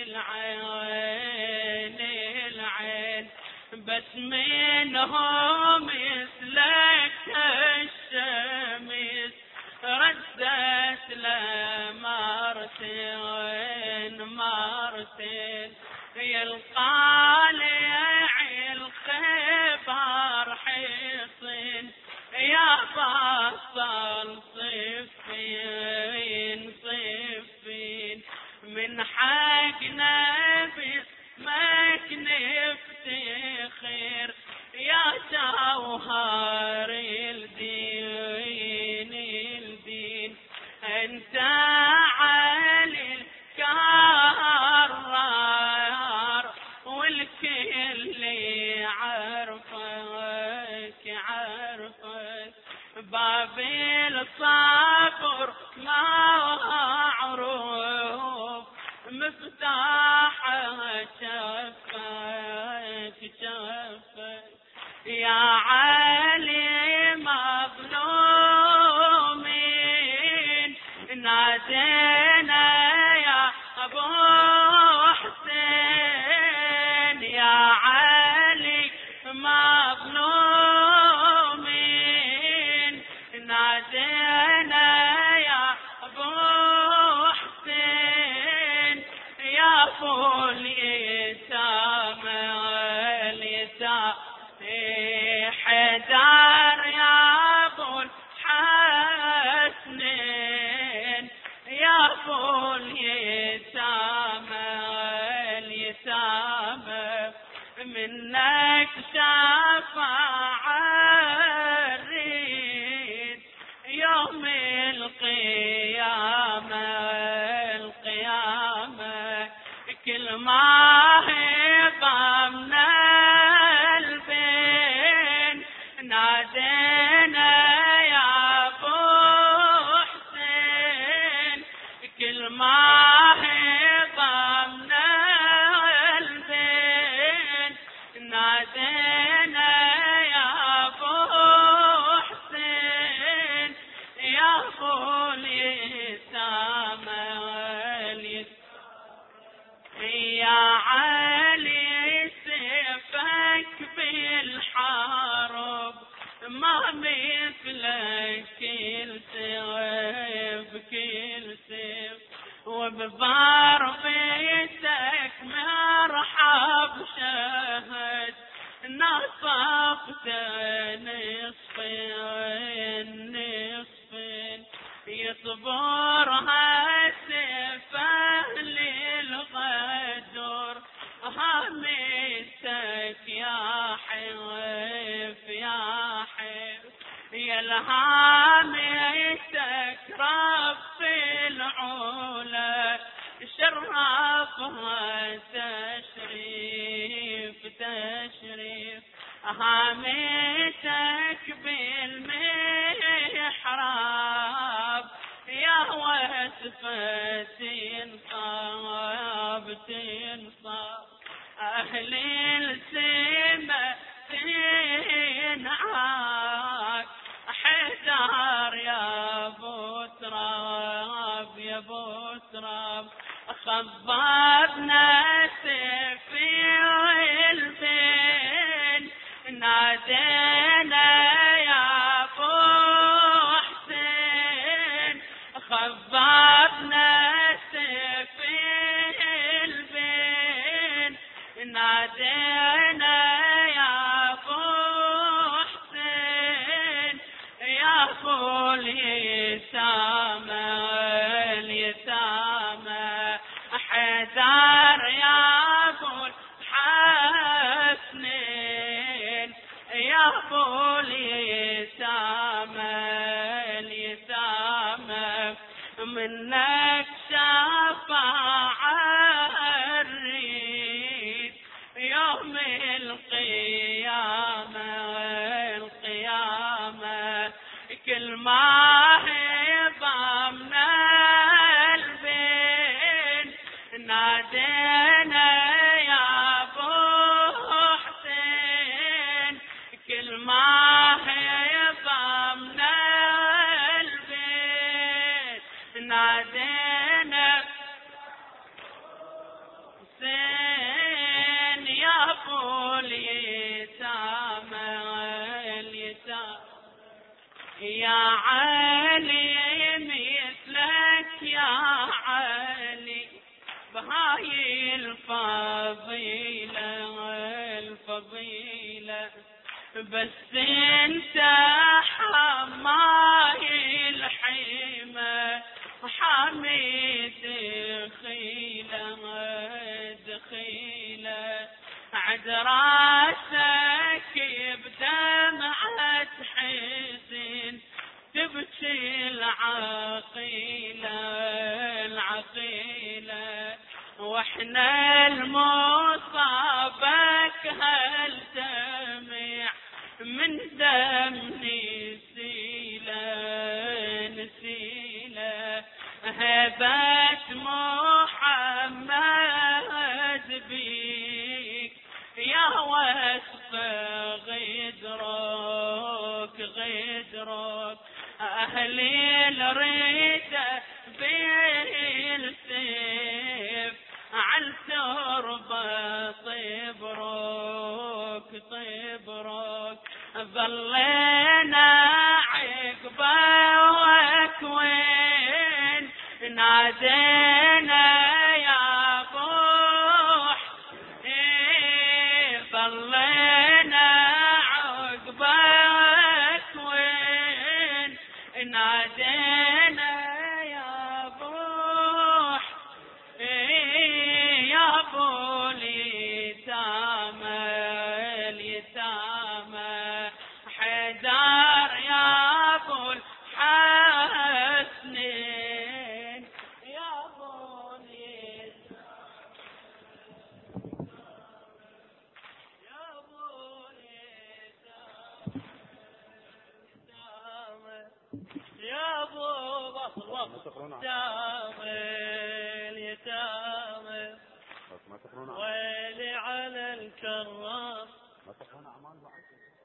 العين العين بس منهم مثلك الشمس ردت لمرتين مرتين. يلقى لي الخبر حصين يا بطل صفين صفين من حقنا باسمك نفتخر يا جوهر الدين الدين. انت علي الكرار والكل عرفك عرفك. باب الصبر معروف مفتاح شفك شفك. يا علي مظلومين نادينا يا أبو حسين. يا علي مظلومين نادينا يا أبو حسين يا أبو اليسامة اليسامة. حيدر يا أبو الحسنين يا أبو اليسامة اليسامة منك شفاعة الريد يوم وبار بيتك مرحب شهد نصفت نصفين نصفين يصبرها سفه للغدر همستك يا حيف يا حيف يا الهامستك رب العلا شرفها تشريف تشريف هامتك بالمحراب يا وسفة تنصاب تنصاب أهل السماء تنعاك حذر يا ابو تراب يا ابو تراب خضبنا في البين نادينا يا ابو حسين خضبنا في البين نادينا يا ابو حسين يا ابو اليتامى اليتامى حيدر يا ابو الحسنين يا ابو اليتامى اليتامى منك شفاعة الريد يوم القيامة القيامة كل ما هبة من البين نادينا يا ابو حسين كل ما هبة من البين نادينا حسين يا ابو اليتامى اليتامى يا علي مثلك يا علي بهاي الفضيلة الفضيلة بس انت حماي الحيمة حميد دخيلة دخيلة عد راسك بدمعة حزن تبكي العقيلة العقيلة واحنا المصابك هالدمع من دم نسيلة نسيلة هبت محمد بيك يا وصف غدرك غدرك أهل الردة بالسيف عالتربة طبرك طبرك ظلينا عقبك وين نادينا يا ابو حسين ظلينا عقبك وين نادينا يا ابو حسين يا ابو اليتامى اليتامى حيدر يا ابو الحسنين يا ابو اليتامى يا ابو اليتامى يا ابو بصر اليتامى اليتامى ويلي على الكرام ما تقرون اعمال بعد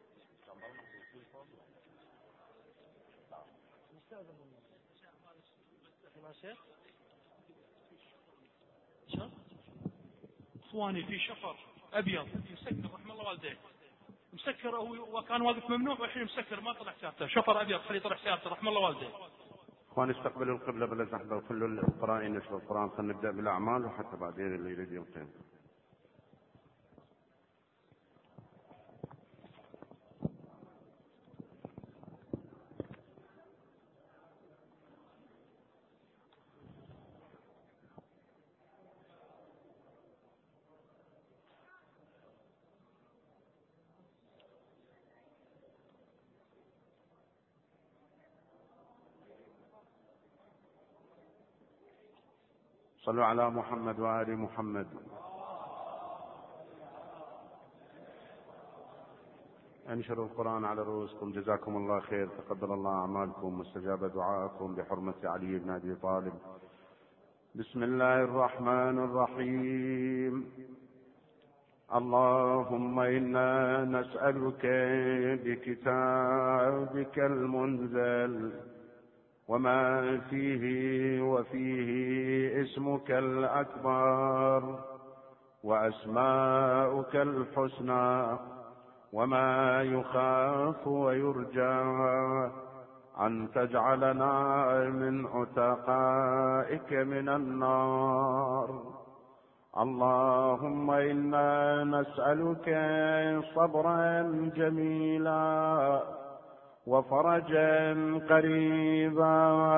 اخواني في شفر ابيض مسكر رحم الله والديه مسكر وكان واقف ممنوع والحين مسكر ما طلع سيارته شفر ابيض خليه يطلع سيارته رحم الله والديه اخوان استقبلوا القبلة بلا زحمة، وكل القرائن نشر القرآن. خلينا نبدأ بالأعمال وحتى بعدين اللي يريد يمكن. صلوا على محمد وآل محمد. انشروا القرآن على رؤوسكم، جزاكم الله خير، تقبل الله أعمالكم واستجاب دعاءكم بحرمة علي بن أبي طالب. بسم الله الرحمن الرحيم. اللهم إنا نسألك بكتابك المنزل وما فيه وفيه اسمك الأكبر وأسماؤك الحسنى وما يخاف ويرجى أن تجعلنا من عتقائك من النار. اللهم إنا نسألك صبرا جميلا وفرجا قريبا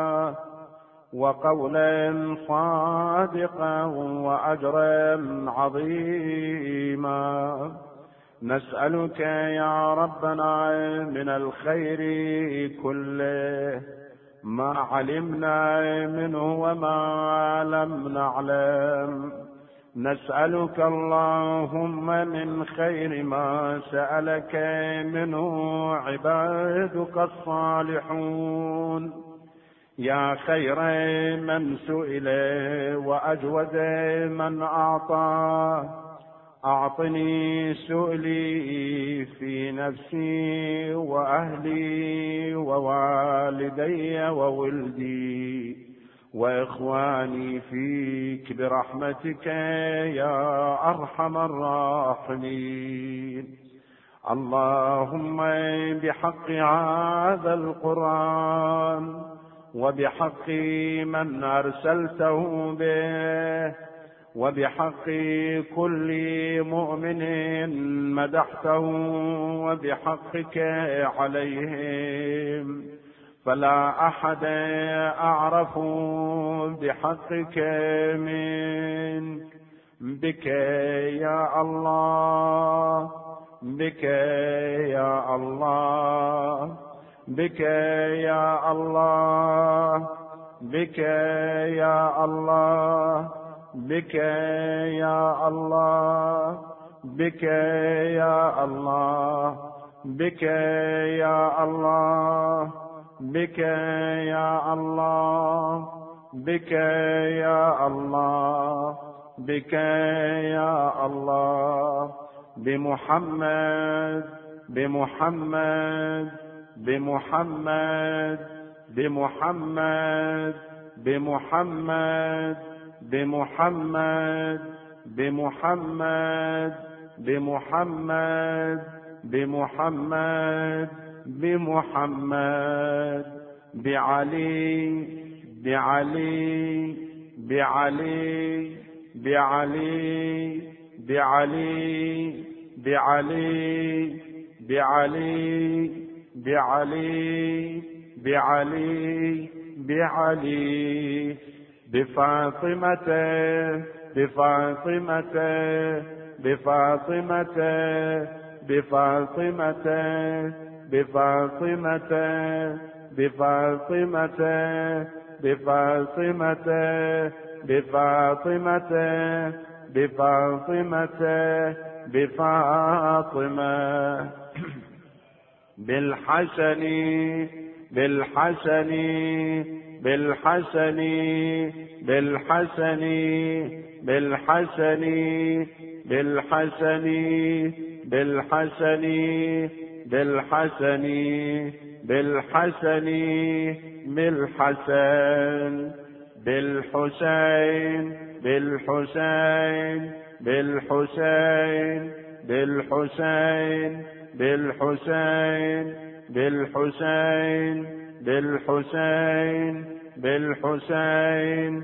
وقولا صادقا وأجرا عظيما. نسألك يا ربنا من الخير كله ما علمنا منه وما لم نعلم. نسألك اللهم من خير ما سألك منه عبادك الصالحون، يا خير من سئل وأجود من أعطى. أعطني سؤلي في نفسي وأهلي ووالدي وولدي وإخواني فيك برحمتك يا أرحم الراحمين. اللهم بحق هذا القرآن وبحق من أرسلته به وبحق كل مؤمن مدحته وبحقك عليهم، فلا أحد أعرف بحقك منك. بك يا الله، بك يا الله، بك يا الله، بك يا الله، بك يا الله، بك يا الله، بك يا الله، بك يا الله، بك يا الله، بك يا الله. بمحمد بمحمد بمحمد بمحمد بمحمد بمحمد بمحمد بمحمد بمحمد بمحمد بعلي بعلي بعلي بعلي بعلي بعلي بعلي بعلي بعلي بعلي بفاطمة بفاطمة بفاطمة بفاطمة بفاطمة بفاطمة بفاطمة بفاطمة بفاطمة بفاطمة بالحسن بالحسن بالحسن بالحسن بالحسن بالحسن بالحسن بالحسن بالحسن بالحسن بالحسين بالحسين بالحسين بالحسين بالحسين بالحسين بالحسين بالحسين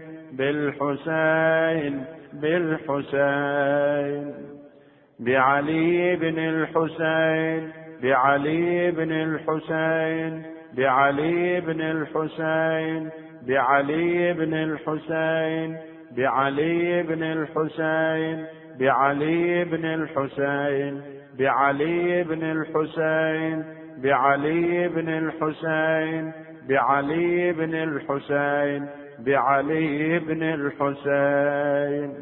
بالحسين بالحسين بعلي بن الحسين بعلي بن الحسين بعلي بن الحسين بعلي بن الحسين بعلي بن الحسين بعلي بن الحسين بعلي بن الحسين بعلي بن الحسين بعلي بن الحسين بعلي بن الحسين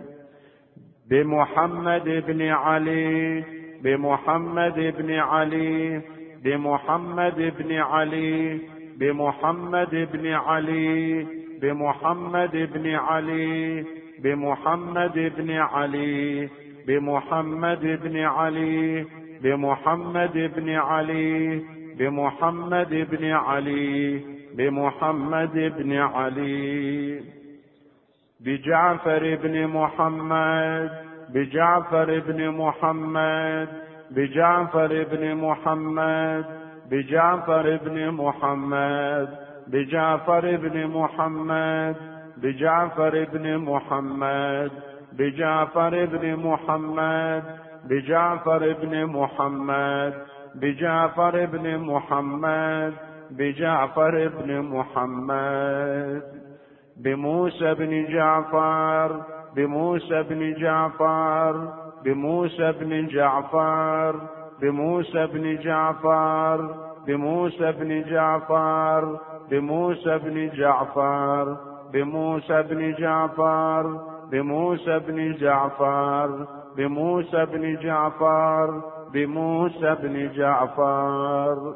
بمحمد بن علي بمحمد بن علي بمحمد بن علي بمحمد بن علي بمحمد بن علي بمحمد بن علي بمحمد بن علي بمحمد بن علي بمحمد بن علي بمحمد بن علي بجعفر بن محمد بجعفر بن محمد بجعفر بن محمد بجعفر بن محمد بجعفر بن محمد بجعفر بن محمد بجعفر بن محمد بجعفر بن محمد بجعفر بن محمد بجعفر بن محمد بموسى بن جعفر بموسى بن جعفر بموسى بن جعفر بموسى بن جعفر بموسى بن جعفر بموسى بن جعفر بموسى بن جعفر بموسى بن جعفر بموسى بن جعفر بموسى بن جعفر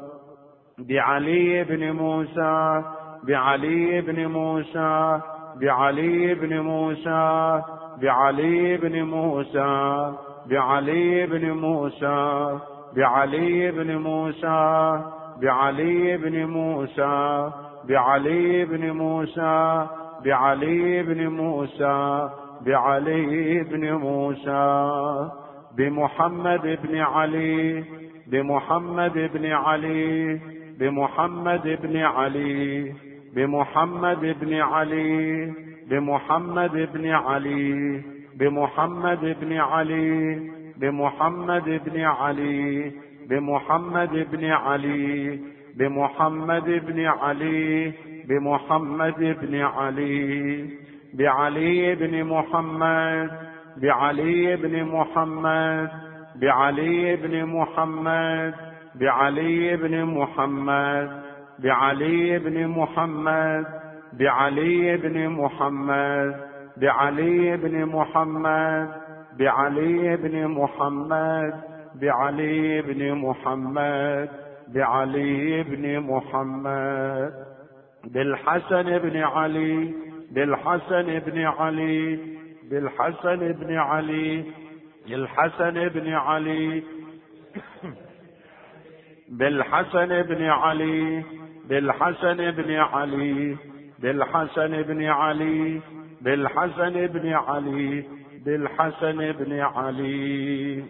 بعلي بن موسى بعلي بن موسى بعلي بن موسى بعلي بن موسى بعلي بن موسى بعلي بن موسى بعلي بن موسى بعلي بن موسى بعلي بن موسى بعلي بن موسى بمحمد بن علي بمحمد بن علي بمحمد بن علي بمحمد بن علي بمحمد بن علي بمحمد بن علي بمحمد بن علي بمحمد بن علي بمحمد بن علي بمحمد بن علي بعلي بن محمد بعلي بن محمد بعلي بن محمد بعلي بن محمد بعلي بن محمد بعلي بن محمد بعلي بن محمد بعلي بن محمد بعلي بن محمد بعلي بن محمد بالحسن بن علي بالحسن بن علي بالحسن بن علي بالحسن بن علي بالحسن بن علي بالحسن بن علي بالحسن بن علي بالحسن بن علي بالحسن بن علي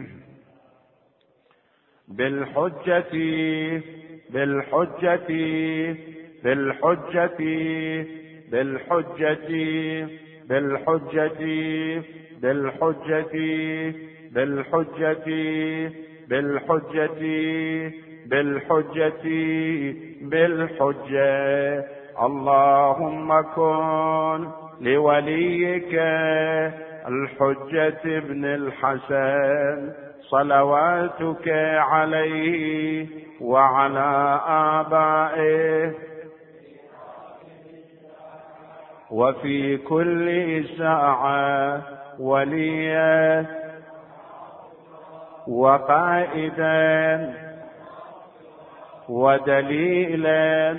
بالحجة بالحجة بالحجة بالحجة بالحجة بالحجة بالحجة بالحجة بالحجة بالحجة اللهم كن لوليك الحجة ابن الحسن صلواتك عليه وعلى آبائه وفي كل ساعة وليا وقائدا ودليلا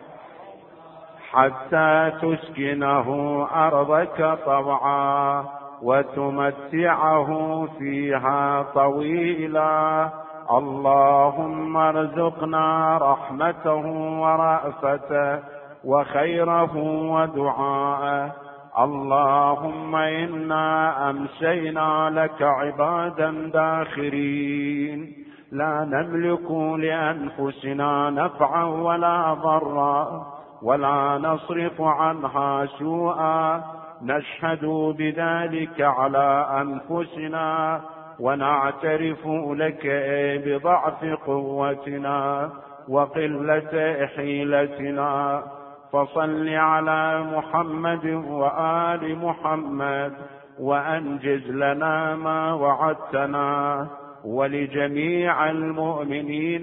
حتى تسكنه أرضك طوعا وتمتعه فيها طويلا اللهم ارزقنا رحمته ورأفته وخيره ودعاءه اللهم إنا أمسينا لك عبادا داخرين لا نملك لأنفسنا نفعا ولا ضرا ولا نصرف عنها سوءا، نشهد بذلك على أنفسنا ونعترف لك بضعف قوتنا وقلة حيلتنا. فصل على محمد وآل محمد وأنجز لنا ما وعدتنا، ولجميع المؤمنين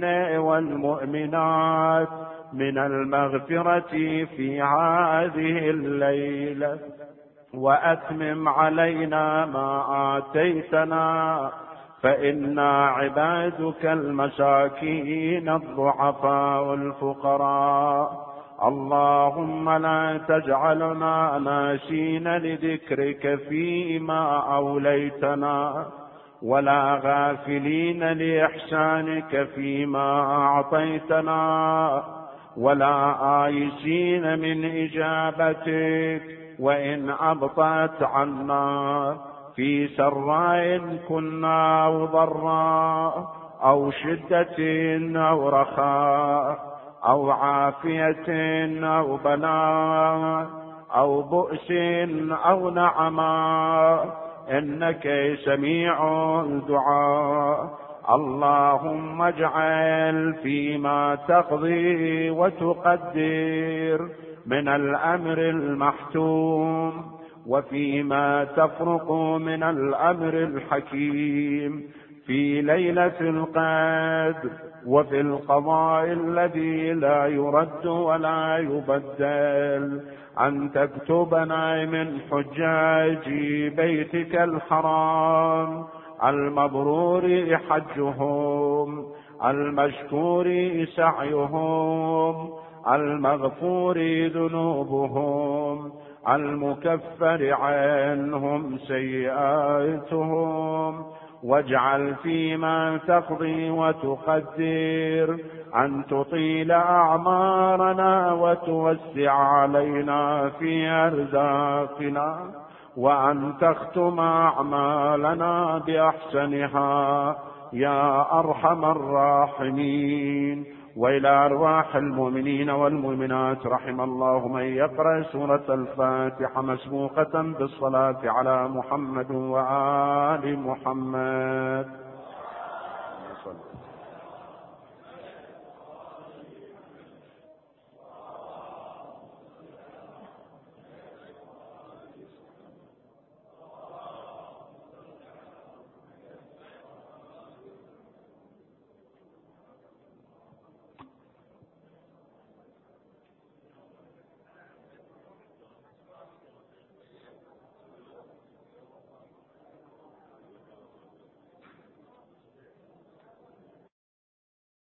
والمؤمنات من المغفرة في هذه الليلة، وأتمم علينا ما آتيتنا، فإنا عبادك المساكين الضعفاء الفقراء. اللهم لا تجعلنا ناسين لذكرك فيما أوليتنا، ولا غافلين لإحسانك فيما أعطيتنا، ولا آيسين من إجابتك وإن أبطأت عنا، في سراء كنا أو ضراء أو شدة أو رخاء أو عافية أو بلاء أو بؤس أو نعماء، إنك سميع الدعاء. اللهم اجعل فيما تقضي وتقدر من الأمر المحتوم، وفيما تفرق من الأمر الحكيم، في ليلة القدر وفي القضاء الذي لا يرد ولا يبدل، أن تكتبنا من حجاج بيتك الحرام المبرور حجهم، المشكور سعيهم، المغفور ذنوبهم، المكفر عنهم سيئاتهم. واجعل فيما تقضي وتقدر أن تطيل أعمارنا وتوسع علينا في أرزاقنا، وأن تختم أعمالنا بأحسنها يا أرحم الراحمين. وإلى أرواح المؤمنين والمؤمنات رحم الله من يقرأ سورة الفاتحة مسبوقة بالصلاة على محمد وآل محمد.